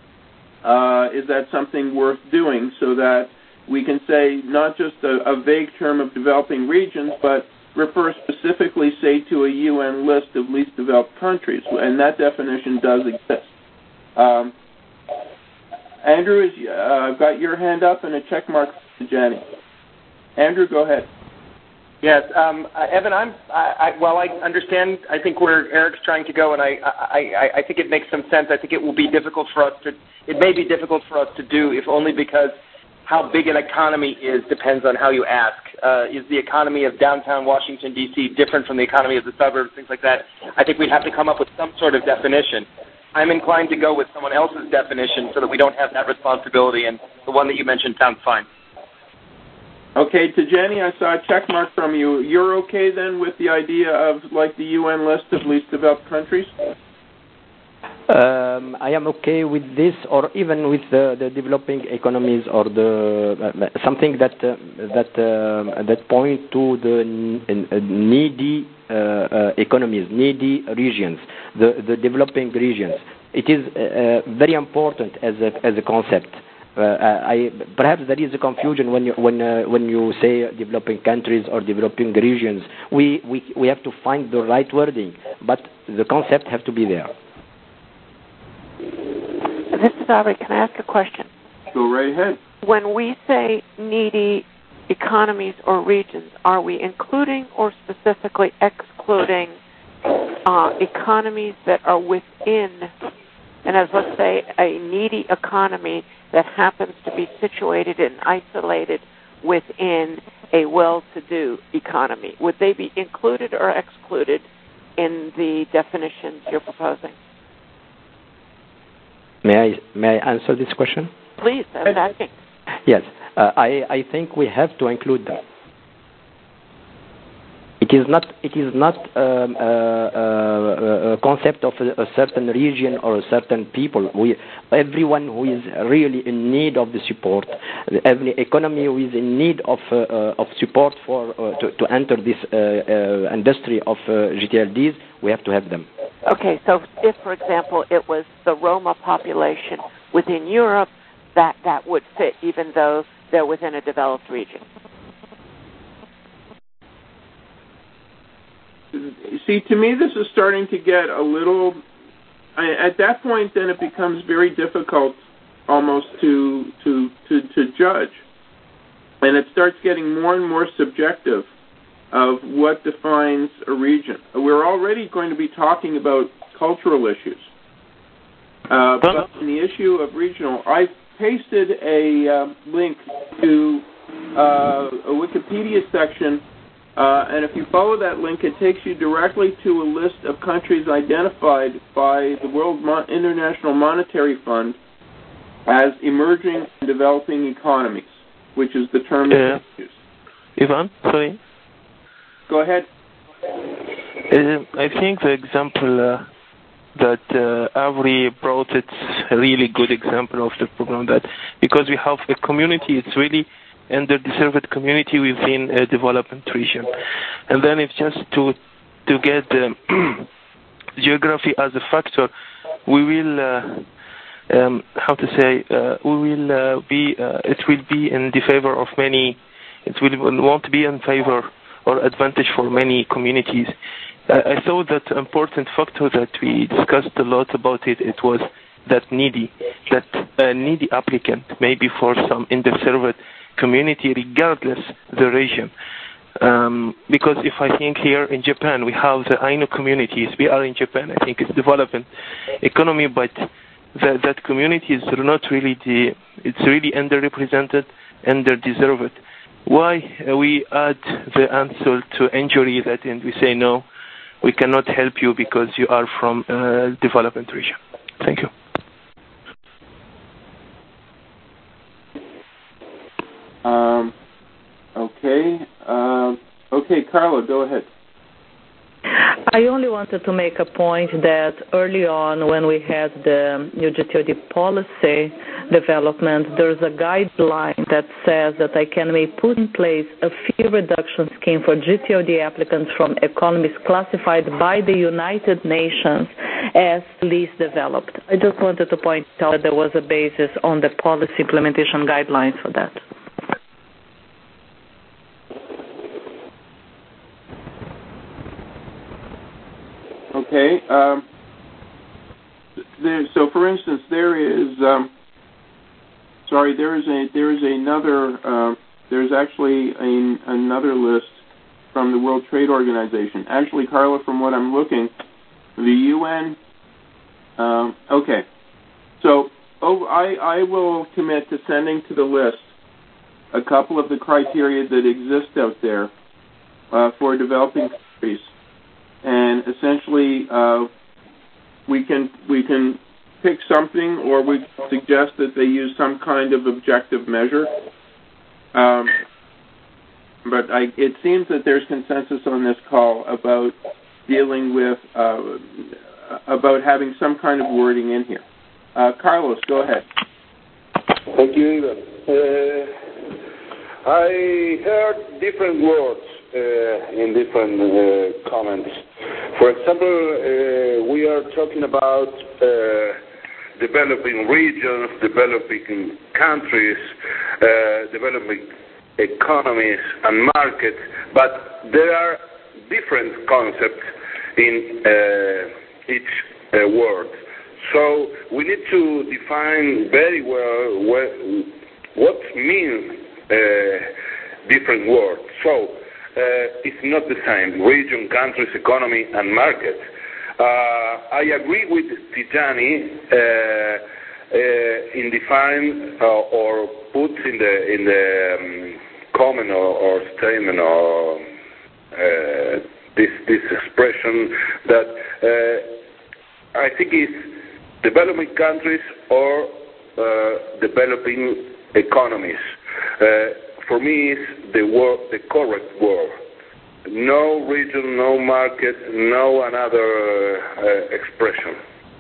Uh, is that something worth doing so that we can say not just a, a vague term of developing regions, but refer specifically, say, to a U N list of least developed countries, and that definition does exist. Um, Andrew, has uh, got your hand up and a check mark to Jenny. Andrew, go ahead. Yes, um, uh, Evan, I'm. I, I, well, I understand. I think where Eric's trying to go, and I, I, I think it makes some sense. I think it will be difficult for us to. It may be difficult for us to do, if only because how big an economy is depends on how you ask. Uh, is the economy of downtown Washington, D C different from the economy of the suburbs, things like that? I think we'd have to come up with some sort of definition. I'm inclined to go with someone else's definition so that we don't have that responsibility, and the one that you mentioned sounds fine. Okay, to Jenny, I saw a check mark from you. You're okay then with the idea of like the U N list of least developed countries? Um, I am okay with this, or even with the, the developing economies, or the uh, something that uh, that uh, that point to the n- needy uh, uh, economies, needy regions, the the developing regions. It is uh, very important as a as a concept. Uh, I perhaps there is a confusion when you when uh, when you say developing countries or developing regions. We we we have to find the right wording, but the concept have to be there. This is Aubrey. Can I ask a question? Go right ahead. When we say needy economies or regions, are we including or specifically excluding uh, economies that are within, and as let's say a needy economy that happens to be situated and isolated within a well-to-do economy? Would they be included or excluded in the definitions you're proposing? May I may I answer this question? Please, I'm asking. Yes, uh, I I think we have to include them. It is not it is not um, uh, uh, a concept of a, a certain region or a certain people. We everyone who is really in need of the support, every economy who is in need of uh, uh, of support for uh, to, to enter this uh, uh, industry of uh, G T L Ds, we have to have them. Okay, so if, for example, it was the Roma population within Europe, that, that would fit even though they're within a developed region. See, to me, this is starting to get a little... I, at that point, then it becomes very difficult almost to to to, to judge, and it starts getting more and more subjective of what defines a region. We're already going to be talking about cultural issues, uh, but in the issue of regional, I pasted a uh, link to uh, a Wikipedia section. Uh, and if you follow that link, it takes you directly to a list of countries identified by the World Mo- International Monetary Fund as emerging and developing economies, which is the term uh, they use. Ivan, sorry. Go ahead. Uh, I think the example uh, that uh, Avery brought, it's a really good example of the problem that because we have a community, it's really underdeserved community within a development region. And then it's just to to get the geography as a factor, we will, uh, um, how to say, uh, we will uh, be, uh, it will be in the favor of many, it will won't be in favor or advantage for many communities. Uh, I thought that important factor that we discussed a lot about it, it was that needy, that uh, needy applicant, maybe for some underserved community regardless the region. Um, because if I think here in Japan, we have the Ainu communities. We are in Japan. I think it's development economy, but that, that community is not really the, it's really underrepresented, underdeserved. Why we add the insult to injury that and we say, no, we cannot help you because you are from a development region. Thank you. Um, okay. Uh, okay, Carla, go ahead. I only wanted to make a point that early on when we had the new G T O D policy development, there's a guideline that says that I can may put in place a fee reduction scheme for G T O D applicants from economies classified by the United Nations as least developed. I just wanted to point out that there was a basis on the policy implementation guidelines for that. Okay. Um, there, so, for instance, there is. Um, sorry, there is a there is another. Uh, there's actually a, another list from the World Trade Organization. Actually, Carla, from what I'm looking, the U N. Um, okay. So, oh, I I will commit to sending to the list a couple of the criteria that exist out there uh, for developing countries. And essentially, uh, we can we can pick something, or we suggest that they use some kind of objective measure. Um, but I, it seems that there's consensus on this call about dealing with uh, about having some kind of wording in here. Uh, Carlos, go ahead. Thank you, Ivan. Uh, I heard different words uh, in different uh, comments. For example, uh, we are talking about uh, developing regions, developing countries, uh, developing economies and markets, but there are different concepts in uh, each uh, word. So we need to define very well what, what means uh, different words. So uh, it's not the same, region, countries, economy, and market. Uh, I agree with Tijani uh, uh, in define uh, or put in the in the um, comment or, or statement or uh, this this expression that uh, I think is developing countries or uh, developing economies. Uh, for me, is the word, the correct word. No region, no market, no another uh, expression.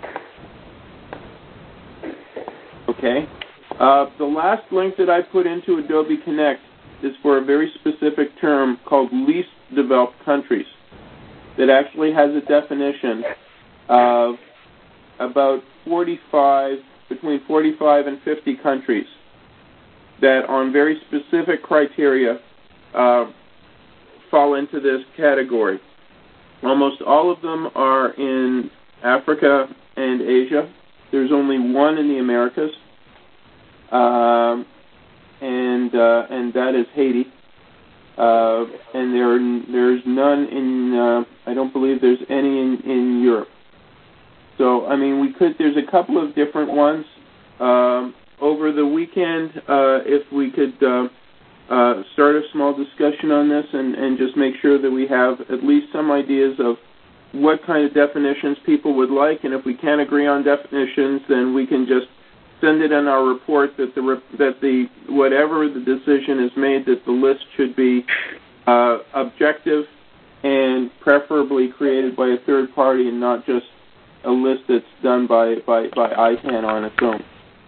Okay. Uh, the last link that I put into Adobe Connect is for a very specific term called least developed countries that actually has a definition of about forty-five, between forty-five and fifty countries that on very specific criteria uh, fall into this category. Almost all of them are in Africa and Asia. There's only one in the Americas. um, and uh, and that is Haiti. Uh, and there there's none in. Uh, I don't believe there's any in, in Europe. So I mean, we could. There's a couple of different ones. Um, over the weekend, uh, if we could uh, uh, start a small discussion on this and, and just make sure that we have at least some ideas of what kind of definitions people would like, and if we can't agree on definitions, then we can just send it in our report that the that the whatever the decision is made, that the list should be uh, objective and preferably created by a third party and not just a list that's done by by, by I CANN on its own.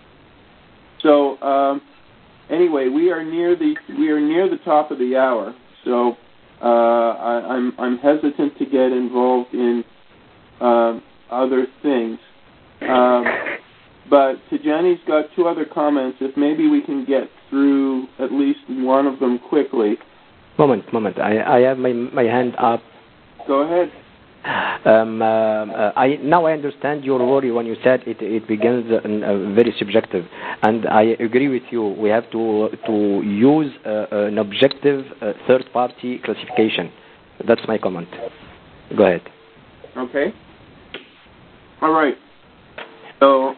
So um, anyway, we are near the we are near the top of the hour. So uh, I, I'm I'm hesitant to get involved in um, other things. Um, but Tijani's got two other comments. If maybe we can get through at least one of them quickly. Moment, moment. I, I have my my hand up. Go ahead. Um, uh, uh, I now I understand your worry when you said it. It begins uh, uh, very subjective, and I agree with you. We have to to use uh, an objective uh, third-party classification. That's my comment. Go ahead. Okay. All right. So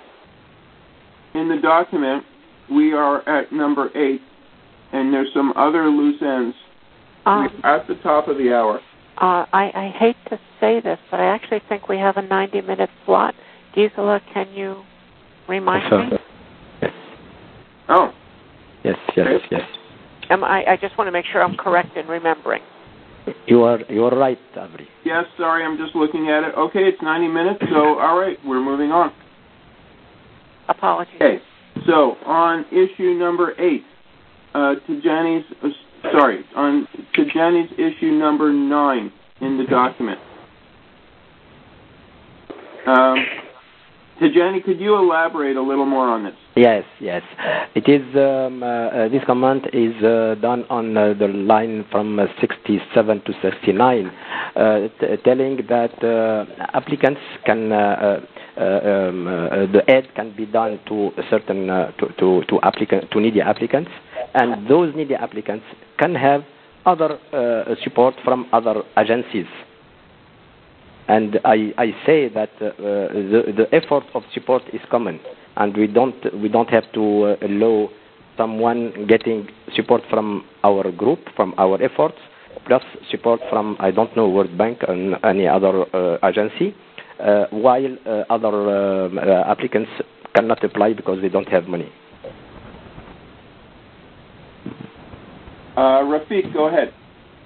in the document, we are at number eight, and there's some other loose ends. Um, We're at the top of the hour. Uh, I, I hate to say this, but I actually think we have a ninety-minute slot. Gisela, can you remind so, me? Yes. Oh. Yes, yes, okay. yes. Am I, I just want to make sure I'm correct in remembering. You are you are right, Avri. Yes, sorry, I'm just looking at it. Okay, it's ninety minutes, so all right, we're moving on. Apologies. Okay, so on issue number eight, uh, Tijani's, uh, sorry, on Tijani's issue number nine in the document. Um, Tijani, could you elaborate a little more on this? Yes, yes. It is um, uh, uh, this comment is uh, done on uh, the line from uh, sixty-seven to sixty-nine, uh, t- telling that uh, applicants can uh, uh, um, uh, the aid can be done to a certain uh, to to to applicant to needy applicants, and those needy applicants can have other uh, support from other agencies. And I, I say that uh, the, the effort of support is common, and we don't we don't have to uh, allow someone getting support from our group, from our efforts, plus support from, I don't know, World Bank and any other uh, agency, uh, while uh, other um, uh, applicants cannot apply because they don't have money. Uh, Rafiq, go ahead.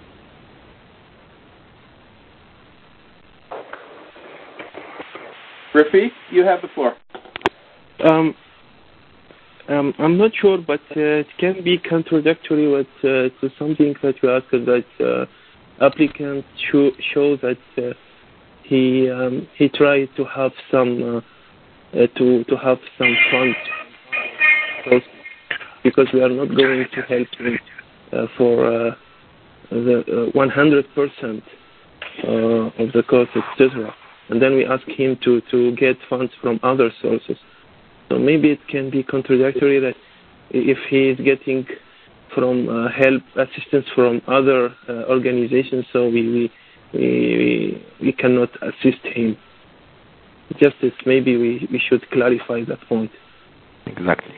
Rafiq, you have the floor. Um, um, I'm not sure, but uh, it can be contradictory with uh, to something that you asked, that uh, applicant show, show that uh, he um, he tried to have some uh, uh, to to have some funds, because we are not going to help him uh, for uh, the uh, one hundred percent uh, of the cost, et cetera. And then we ask him to, to get funds from other sources. So maybe it can be contradictory that if he is getting from uh, help, assistance from other uh, organizations, so we, we we we cannot assist him. Just as maybe we, we should clarify that point. Exactly.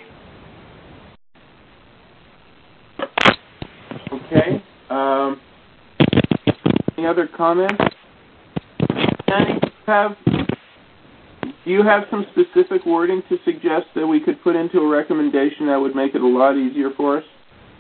Okay. Um, any other comments? Have, do you have some specific wording to suggest that we could put into a recommendation that would make it a lot easier for us?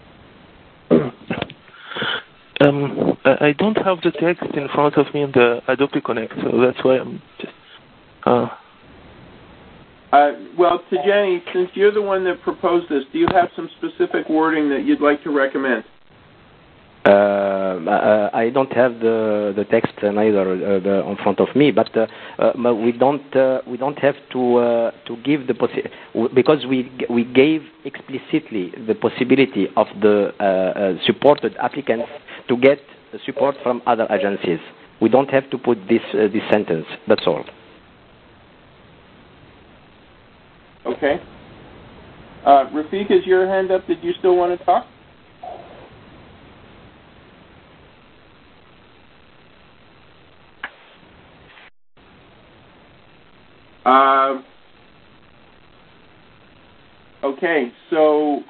Um, I don't have the text in front of me in the Adobe Connect, so that's why I'm just... Uh, uh, well, Tijani, since you're the one that proposed this, do you have some specific wording that you'd like to recommend? Uh, uh, I don't have the the text neither uh, the, in front of me, but uh, uh, we don't uh, we don't have to uh, to give the possi- because we we gave explicitly the possibility of the uh, uh, supported applicants to get support from other agencies. We don't have to put this uh, this sentence. That's all. Okay. Uh, Rafiq, is your hand up? Did you still want to talk? Uh, okay, so,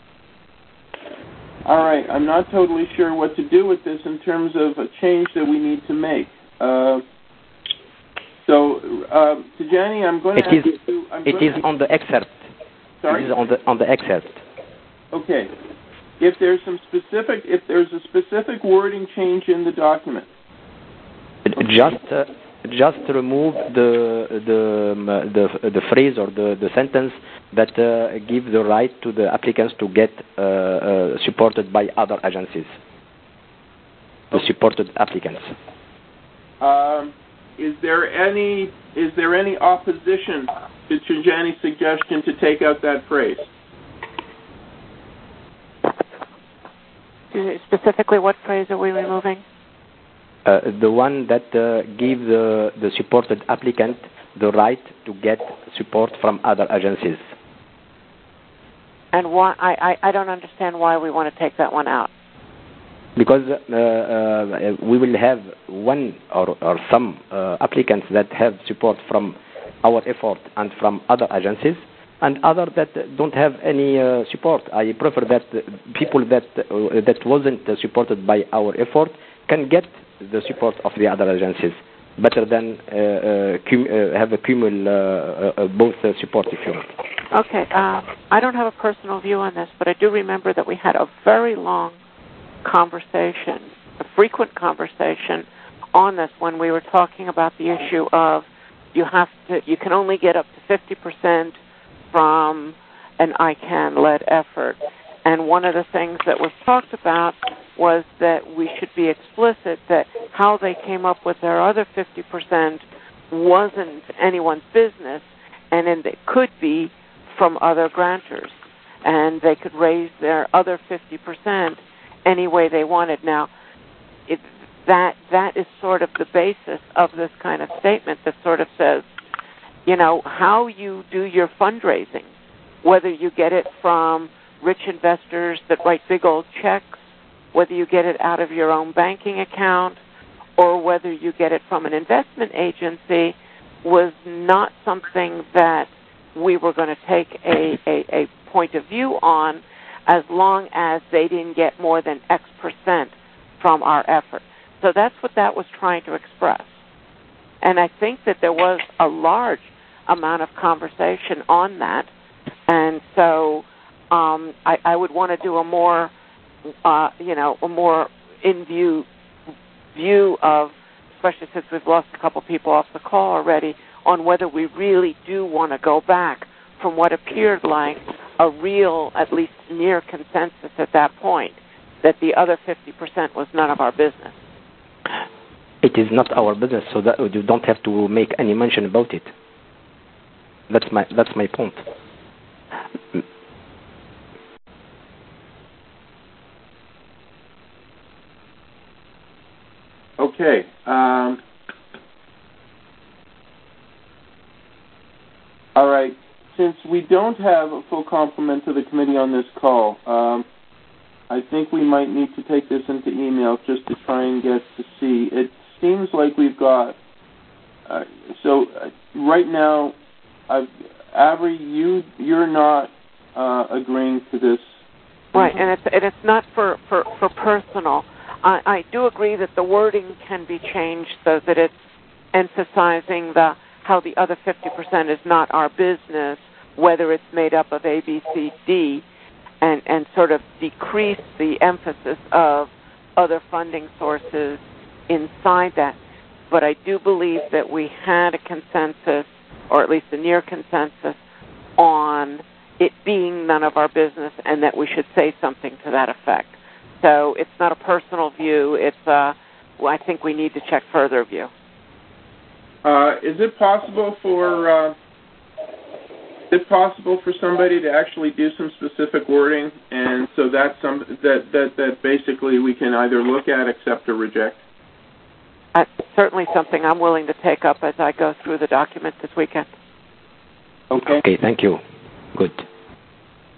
all right, I'm not totally sure what to do with this in terms of a change that we need to make. Uh, so, uh, Tijani, I'm going to it ask is, you... I'm it is to, on the excerpt. Sorry? It is on the, on the excerpt. Okay. If there's some specific, if there's a specific wording change in the document. Just, uh, just remove the the um, the the phrase or the, the sentence that uh, give the right to the applicants to get uh, uh, supported by other agencies. The supported applicants. Um, is there any is there any opposition to Tijani's suggestion to take out that phrase? Specifically, what phrase are we removing? Uh, the one that uh, gives the, the supported applicant the right to get support from other agencies. And why? I, I, I don't understand why we want to take that one out. Because uh, uh, we will have one or, or some uh, applicants that have support from our effort and from other agencies, and others that don't have any uh, support. I prefer that people that uh, that wasn't supported by our effort can get the support of the other agencies, better than uh, uh, cum- uh, have a cumul uh, uh, both uh, support if you want. Okay, uh, I don't have a personal view on this, but I do remember that we had a very long conversation, a frequent conversation on this when we were talking about the issue of you have to, you can only get up to fifty percent from an I CAN-led effort. And one of the things that was talked about was that we should be explicit that how they came up with their other fifty percent wasn't anyone's business, and then it could be from other grantors. And they could raise their other fifty percent any way they wanted. Now, it, that that is sort of the basis of this kind of statement that sort of says, you know, how you do your fundraising, whether you get it from rich investors that write big old checks, whether you get it out of your own banking account, or whether you get it from an investment agency, was not something that we were going to take a, a, a point of view on as long as they didn't get more than X percent from our effort. So that's what that was trying to express. And I think that there was a large amount of conversation on that. And so um, I, I would want to do a more, uh, you know, a more in-view view of, especially since we've lost a couple people off the call already, on whether we really do want to go back from what appeared like a real, at least near consensus at that point, that the other fifty percent was none of our business. It is not our business, so that you don't have to make any mention about it. That's my that's my point. Okay. Um, all right. Since we don't have a full complement of the committee on this call, um, I think we might need to take this into email just to try and get to see. It seems like we've got, uh, so uh, right now, I've, Avery, you, you're not uh, agreeing to this. Right, and it's, and it's not for, for, for personal. I, I do agree that the wording can be changed so that it's emphasizing the how the other fifty percent is not our business, whether it's made up of A, B, C, D, and, and sort of decrease the emphasis of other funding sources inside that. But I do believe that we had a consensus, or at least a near consensus, on it being none of our business and that we should say something to that effect. So it's not a personal view. It's a, well, I think we need to check further view. Uh, is it possible for uh, is it possible for somebody to actually do some specific wording, and so that's some that that that basically we can either look at, accept, or reject? That's certainly something I'm willing to take up as I go through the document this weekend. Okay. Okay. Thank you. Good.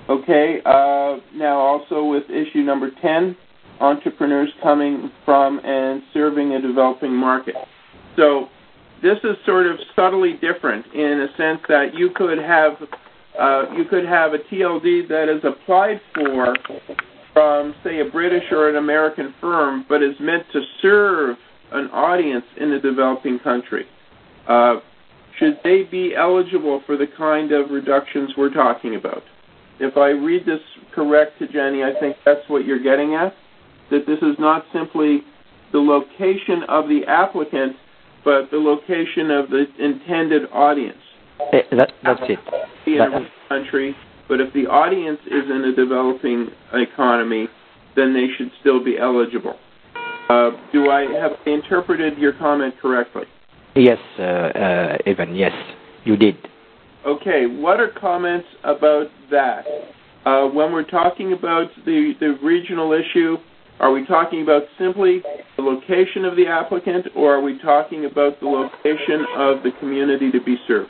Okay, uh, now also with issue number ten, entrepreneurs coming from and serving a developing market. So this is sort of subtly different in a sense that you could have uh, you could have a T L D that is applied for from, say, a British or an American firm, but is meant to serve an audience in a developing country. Uh, should they be eligible for the kind of reductions we're talking about? If I read this correct to Jenny, I think that's what you're getting at, that this is not simply the location of the applicant, but the location of the intended audience. Hey, that, that's it. In a country, but if the audience is in a developing economy, then they should still be eligible. Uh, do I have interpreted your comment correctly? Yes, uh, uh, Evan, yes, you did. Okay, what are comments about that? Uh, when we're talking about the, the regional issue, are we talking about simply the location of the applicant, or are we talking about the location of the community to be served?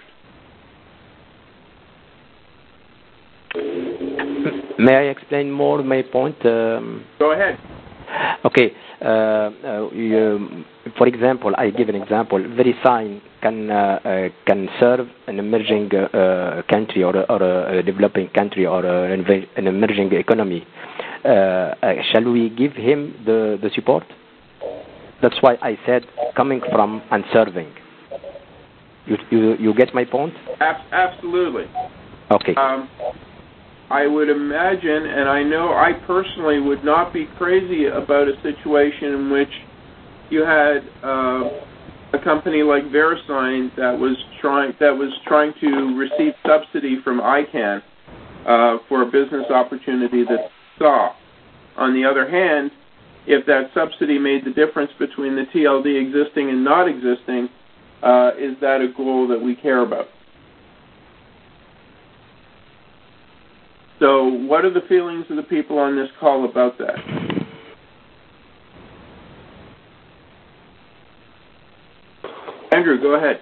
May I explain more my point? Um, Go ahead. Okay. Uh, uh, you, for example, I give an example. VeriSign can uh, uh, can serve an emerging uh, country or, or a developing country or an, an emerging economy. Uh, uh, shall we give him the, the support? That's why I said coming from and serving. You you, you get my point? Absolutely. Okay. Um, I would imagine, and I know I personally would not be crazy about a situation in which you had uh, a company like VeriSign that was trying that was trying to receive subsidy from ICANN uh, for a business opportunity that they saw. On the other hand, if that subsidy made the difference between the T L D existing and not existing, uh, is that a goal that we care about? So what are the feelings of the people on this call about that? Andrew, go ahead.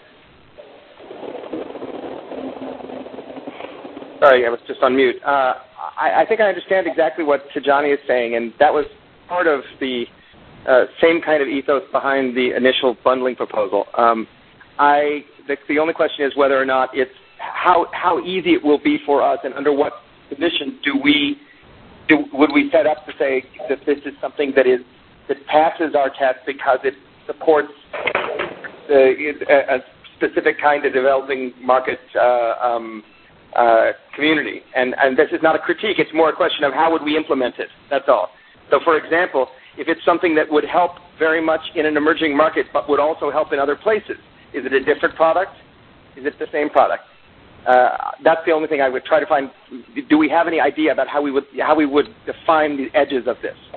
Sorry, I was just on mute. Uh, I, I think I understand exactly what Tijani is saying, and that was part of the uh, same kind of ethos behind the initial bundling proposal. Um, I the, the only question is whether or not it's how how easy it will be for us, and under what conditions do we do would we set up to say that this is something that is that passes our test because it supports the, a, a specific kind of developing market uh, um, uh, community, and and this is not a critique; it's more a question of how would we implement it. That's all. So, for example, if it's something that would help very much in an emerging market, but would also help in other places, is it a different product? Is it the same product? Uh, that's the only thing I would try to find. Do we have any idea about how we would how we would define the edges of this?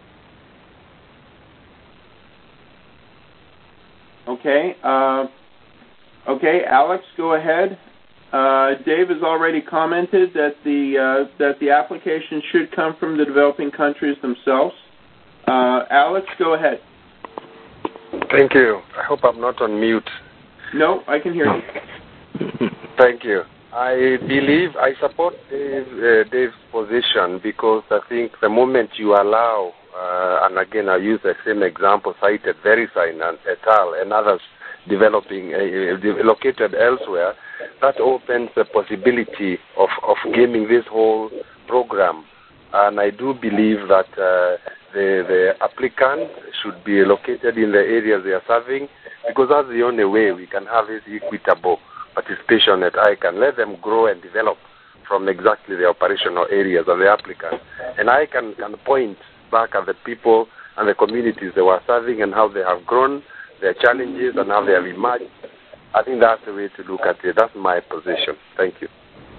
Okay. Uh, okay, Alex, go ahead. Uh, Dave has already commented that the uh, that the application should come from the developing countries themselves. Uh, Alex, go ahead. Thank you. I hope I'm not on mute. No, I can hear you. Thank you. I believe I support Dave, uh, Dave's position because I think the moment you allow, uh, and again I use the same example cited, VeriSign and et al. And others developing, uh, located elsewhere, that opens the possibility of, of gaming this whole program. And I do believe that uh, the, the applicant should be located in the areas they are serving, because that's the only way we can have this equitable participation at I CANN. Let them grow and develop from exactly the operational areas of the applicant. And I can, can point back at the people and the communities they were serving and how they have grown, their challenges, and how they have emerged. I think that's the way to look at it. That's my position. Thank you.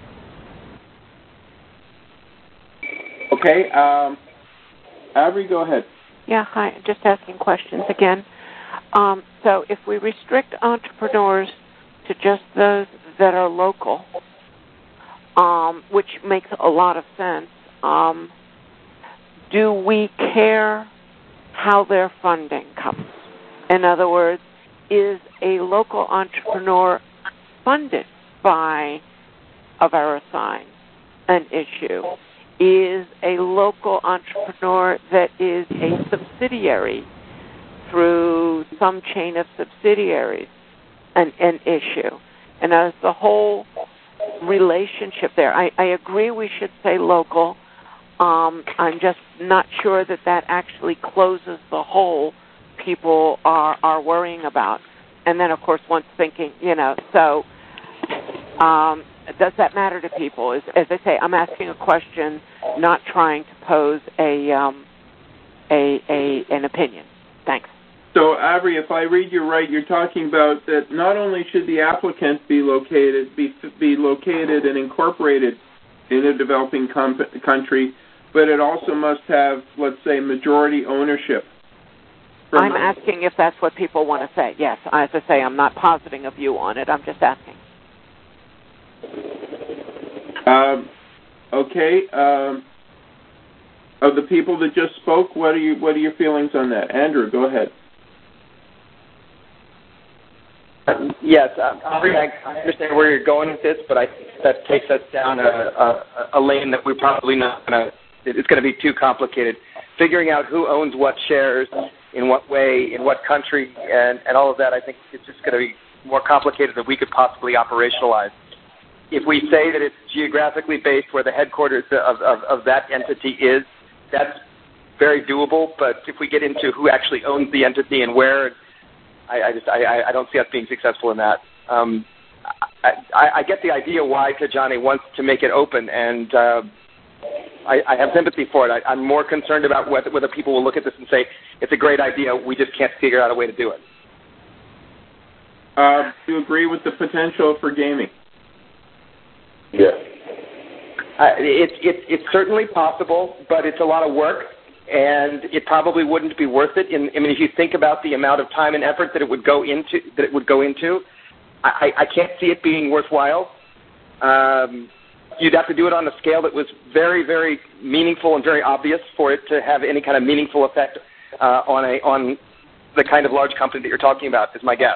Okay. Um, Avery, go ahead. Yeah, hi. Just asking questions again. Um, so if we restrict entrepreneurs to just those that are local, um, which makes a lot of sense, um, do we care how their funding comes? In other words, is a local entrepreneur funded by a VeriSign an issue? Is a local entrepreneur that is a subsidiary through some chain of subsidiaries an, an issue? And as the whole relationship there, I, I agree we should say local. Um, I'm just not sure that that actually closes the hole people are, are worrying about. And then, of course, one's thinking, you know, so um, does that matter to people? As, as I say, I'm asking a question, not trying to pose a, um, a, a an opinion. Thanks. So, Avery, if I read you right, you're talking about that not only should the applicant be located, be, be located and incorporated in a developing com- country, but it also must have, let's say, majority ownership. I'm asking if that's what people want to say. Yes, as I say, I'm not positing a view on it. I'm just asking. Um, okay. Um, of the people that just spoke, what are you? What are your feelings on that? Andrew, go ahead. Uh, yes, uh, I, I understand where you're going with this, but I think that takes us down a, a, a lane that we're probably not going to. It's going to be too complicated. Figuring out who owns what shares, in what way, in what country, and, and all of that, I think it's just going to be more complicated than we could possibly operationalize. If we say that it's geographically based where the headquarters of, of, of that entity is, that's very doable. But if we get into who actually owns the entity and where, I, I just I, I don't see us being successful in that. Um, I, I, I get the idea why Tajani wants to make it open, and uh, I, I have sympathy for it. I, I'm more concerned about whether, whether people will look at this and say, it's a great idea, we just can't figure out a way to do it. Uh, do you agree with the potential for gaming? Yes. Uh, it's it, it's certainly possible, but it's a lot of work, and it probably wouldn't be worth it. In, I mean, if you think about the amount of time and effort that it would go into, that it would go into, I, I can't see it being worthwhile. Um, you'd have to do it on a scale that was very, very meaningful and very obvious for it to have any kind of meaningful effect uh, on a on the kind of large company that you're talking about. Is my guess.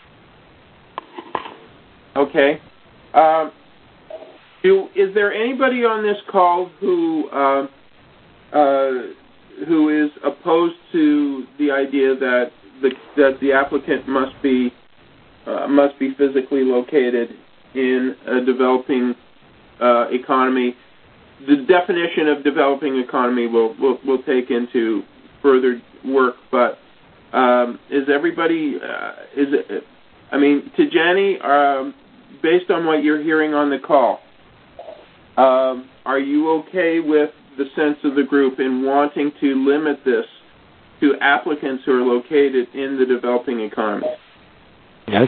Okay. Um, do, is there anybody on this call who uh, uh, who is opposed to the idea that the that the applicant must be uh, must be physically located in a developing uh, economy? The definition of developing economy will will will take into further work, but um, is everybody uh, is it? I mean, Tajani, um, based on what you're hearing on the call, um, are you okay with the sense of the group in wanting to limit this to applicants who are located in the developing economy? Yes.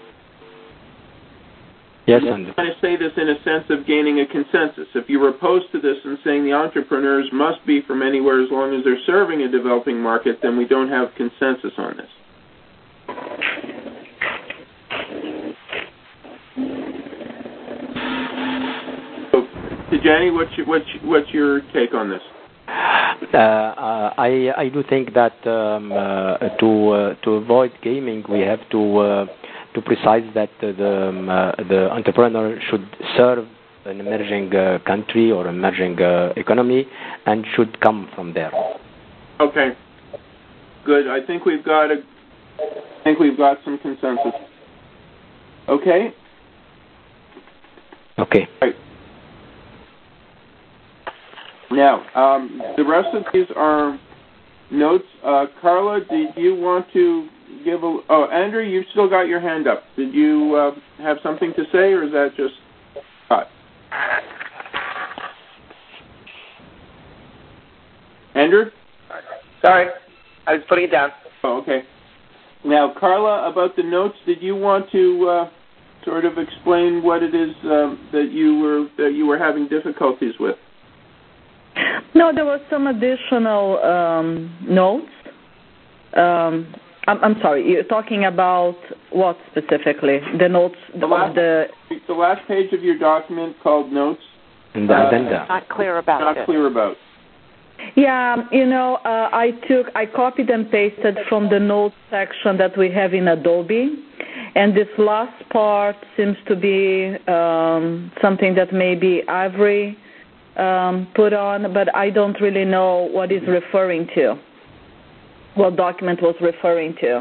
Yes, I'm trying to say this in a sense of gaining a consensus. If you're opposed to this and saying the entrepreneurs must be from anywhere as long as they're serving a developing market, then we don't have consensus on this. So, Tajani, what's your, what's, what's your take on this? Uh, uh, I I do think that um, uh, to uh, to avoid gaming, we have to uh, to precise that uh, the um, uh, the entrepreneur should serve an emerging uh, country or emerging uh, economy and should come from there. Okay, good. I think we've got a. I think we've got some consensus. Okay. Okay. Right. Now, um, the rest of these are notes. Uh, Carla, did you want to give a... Oh, Andrew, you've still got your hand up. Did you uh, have something to say, or is that just... Uh, Andrew? Sorry, I was putting it down. Oh, okay. Now, Carla, about the notes, did you want to uh, sort of explain what it is um, that you were that you were having difficulties with? No, there was some additional um, notes. Um, I'm, I'm sorry, you're talking about what specifically? The notes the last, the the last page of your document called notes. And the uh, addenda. Not clear about Not it. clear about. Yeah, you know, uh, I took, I copied and pasted from the notes section that we have in Adobe, and this last part seems to be um, something that maybe Avery um, put on, but I don't really know what it's referring to, what document was referring to.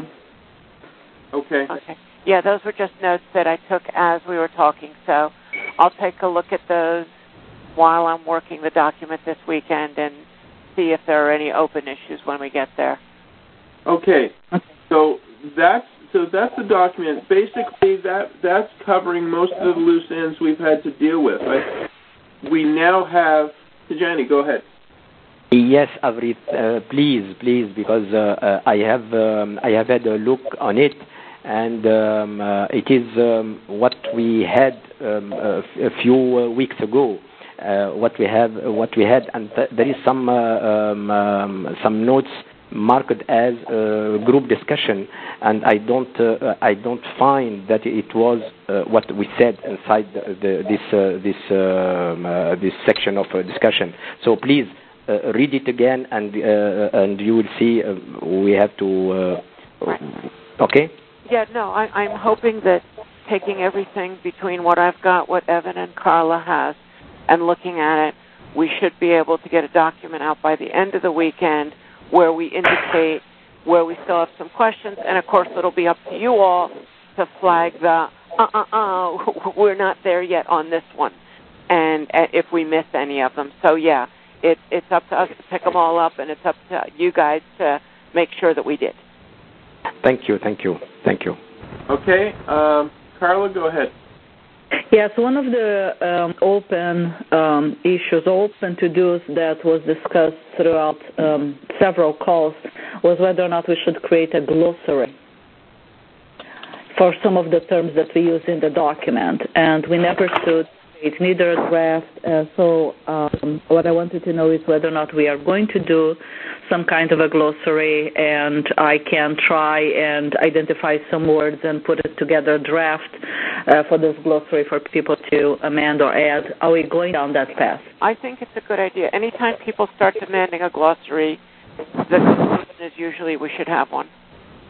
Okay. Okay. Yeah, those were just notes that I took as we were talking, so I'll take a look at those while I'm working the document this weekend and see if there are any open issues when we get there. Okay. So that's so that's the document. Basically, that that's covering most of the loose ends we've had to deal with. I, we now have. Tijani, go ahead. Yes, Avrit, uh, please, please, because uh, uh, I have um, I have had a look on it, and um, uh, it is um, what we had um, a, f- a few uh, weeks ago. Uh, what we have, uh, what we had, and th- there is some uh, um, um, some notes marked as uh, group discussion, and I don't uh, I don't find that it was uh, what we said inside the, the, this uh, this um, uh, this section of uh, discussion. So please uh, read it again, and uh, and you will see uh, we have to. Uh, okay. Yeah, no, I, I'm hoping that taking everything between what I've got, what Evan and Carla has, and looking at it, we should be able to get a document out by the end of the weekend where we indicate where we still have some questions, and of course it'll be up to you all to flag the, uh-uh-uh, we're not there yet on this one, and uh, if we miss any of them. So yeah, it, it's up to us to pick them all up, and it's up to you guys to make sure that we did. Thank you, thank you, thank you. Okay, um, Carla, go ahead. Yes, one of the um, open um, issues, open to-dos that was discussed throughout um, several calls was whether or not we should create a glossary for some of the terms that we use in the document. And we never should create neither a draft. Uh, so um, what I wanted to know is whether or not we are going to do some kind of a glossary, and I can try and identify some words and put it together a draft uh, for this glossary for people to amend or add. Are we going down that path? I think it's a good idea. Anytime people start demanding a glossary, the conclusion is usually we should have one.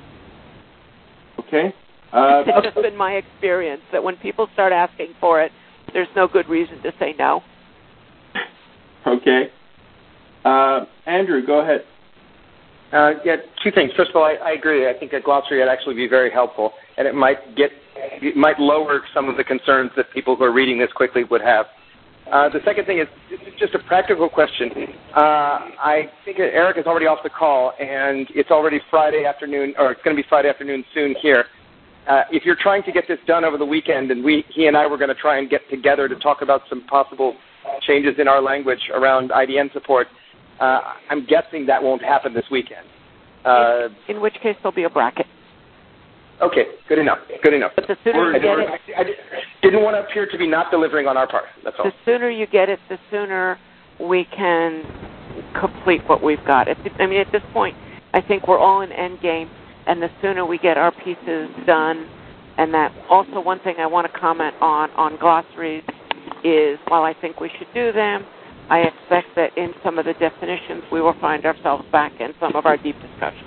Okay. Uh, it's just been my experience that when people start asking for it, there's no good reason to say no. Okay. Uh, Andrew, go ahead. Uh, yeah, two things. First of all, I, I agree. I think a glossary would actually be very helpful, and it might get, it might lower some of the concerns that people who are reading this quickly would have. Uh, the second thing is just a practical question. Uh, I think Eric is already off the call, and it's already Friday afternoon, or it's going to be Friday afternoon soon here. Uh, if you're trying to get this done over the weekend, and we, he and I were going to try and get together to talk about some possible changes in our language around I D N support, uh, I'm guessing that won't happen this weekend. Uh, in, in which case, there'll be a bracket. Okay, good enough. Good enough. But the sooner you get it, I didn't want to appear to be not delivering on our part. That's all. The sooner you get it, the sooner we can complete what we've got. I mean, at this point, I think we're all in end game. And the sooner we get our pieces done, and that also one thing I want to comment on, on glossaries is while I think we should do them, I expect that in some of the definitions we will find ourselves back in some of our deep discussions.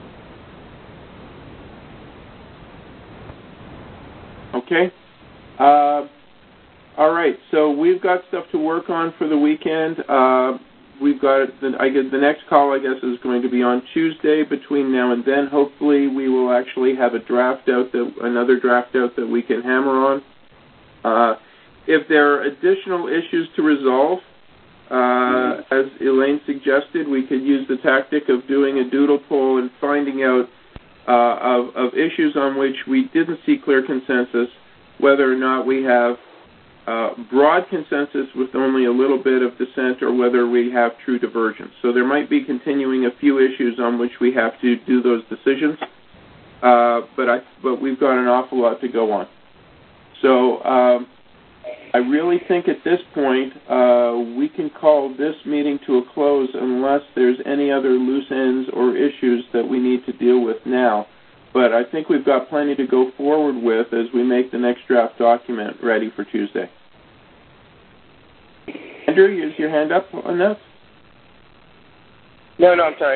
Okay. Uh, all right, so we've got stuff to work on for the weekend. Uh, We've got the, I guess the next call, I guess, is going to be on Tuesday. Between now and then, hopefully, we will actually have a draft out that another draft out that we can hammer on. Uh, if there are additional issues to resolve, uh, as Elaine suggested, we could use the tactic of doing a doodle poll and finding out uh, of, of issues on which we didn't see clear consensus, whether or not we have Uh, broad consensus with only a little bit of dissent, or whether we have true divergence. So there might be continuing a few issues on which we have to do those decisions, uh, but I, but we've got an awful lot to go on. So um, I really think at this point uh, we can call this meeting to a close unless there's any other loose ends or issues that we need to deal with now. But I think we've got plenty to go forward with as we make the next draft document ready for Tuesday. Andrew, is your hand up on that? No, no, I'm sorry.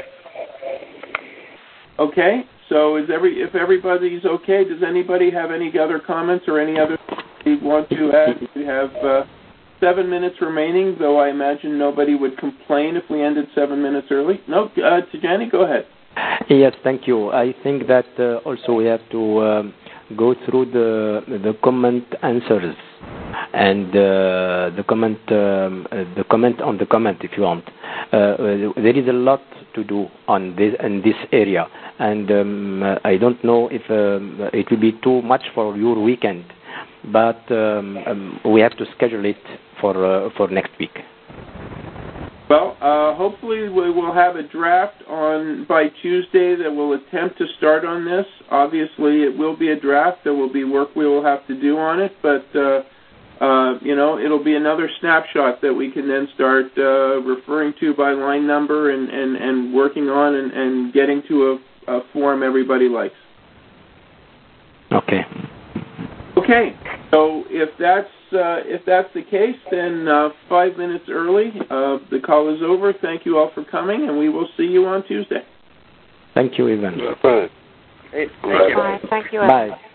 Okay, so is every if everybody's okay, does anybody have any other comments or any other things you want to add? We have uh, seven minutes remaining, though I imagine nobody would complain if we ended seven minutes early. No, uh, Tijani, go ahead. Yes, thank you. I think that uh, also we have to um, go through the the comment answers and uh, the comment um, uh, the comment on the comment if you want. Uh, there is a lot to do on this in this area, and um, I don't know if um, it will be too much for your weekend, but um, um, we have to schedule it for uh, for next week. Well, uh, hopefully we will have a draft on by Tuesday that will attempt to start on this. Obviously, it will be a draft. There will be work we will have to do on it, but uh, uh, you know, it'll be another snapshot that we can then start uh, referring to by line number and, and, and working on and, and getting to a, a form everybody likes. Okay. Okay. So if that's uh, if that's the case, then uh, five minutes early, uh, the call is over. Thank you all for coming, and we will see you on Tuesday. Thank you, Ivan. Bye. Great. Thank you. Bye. Thank you. Bye.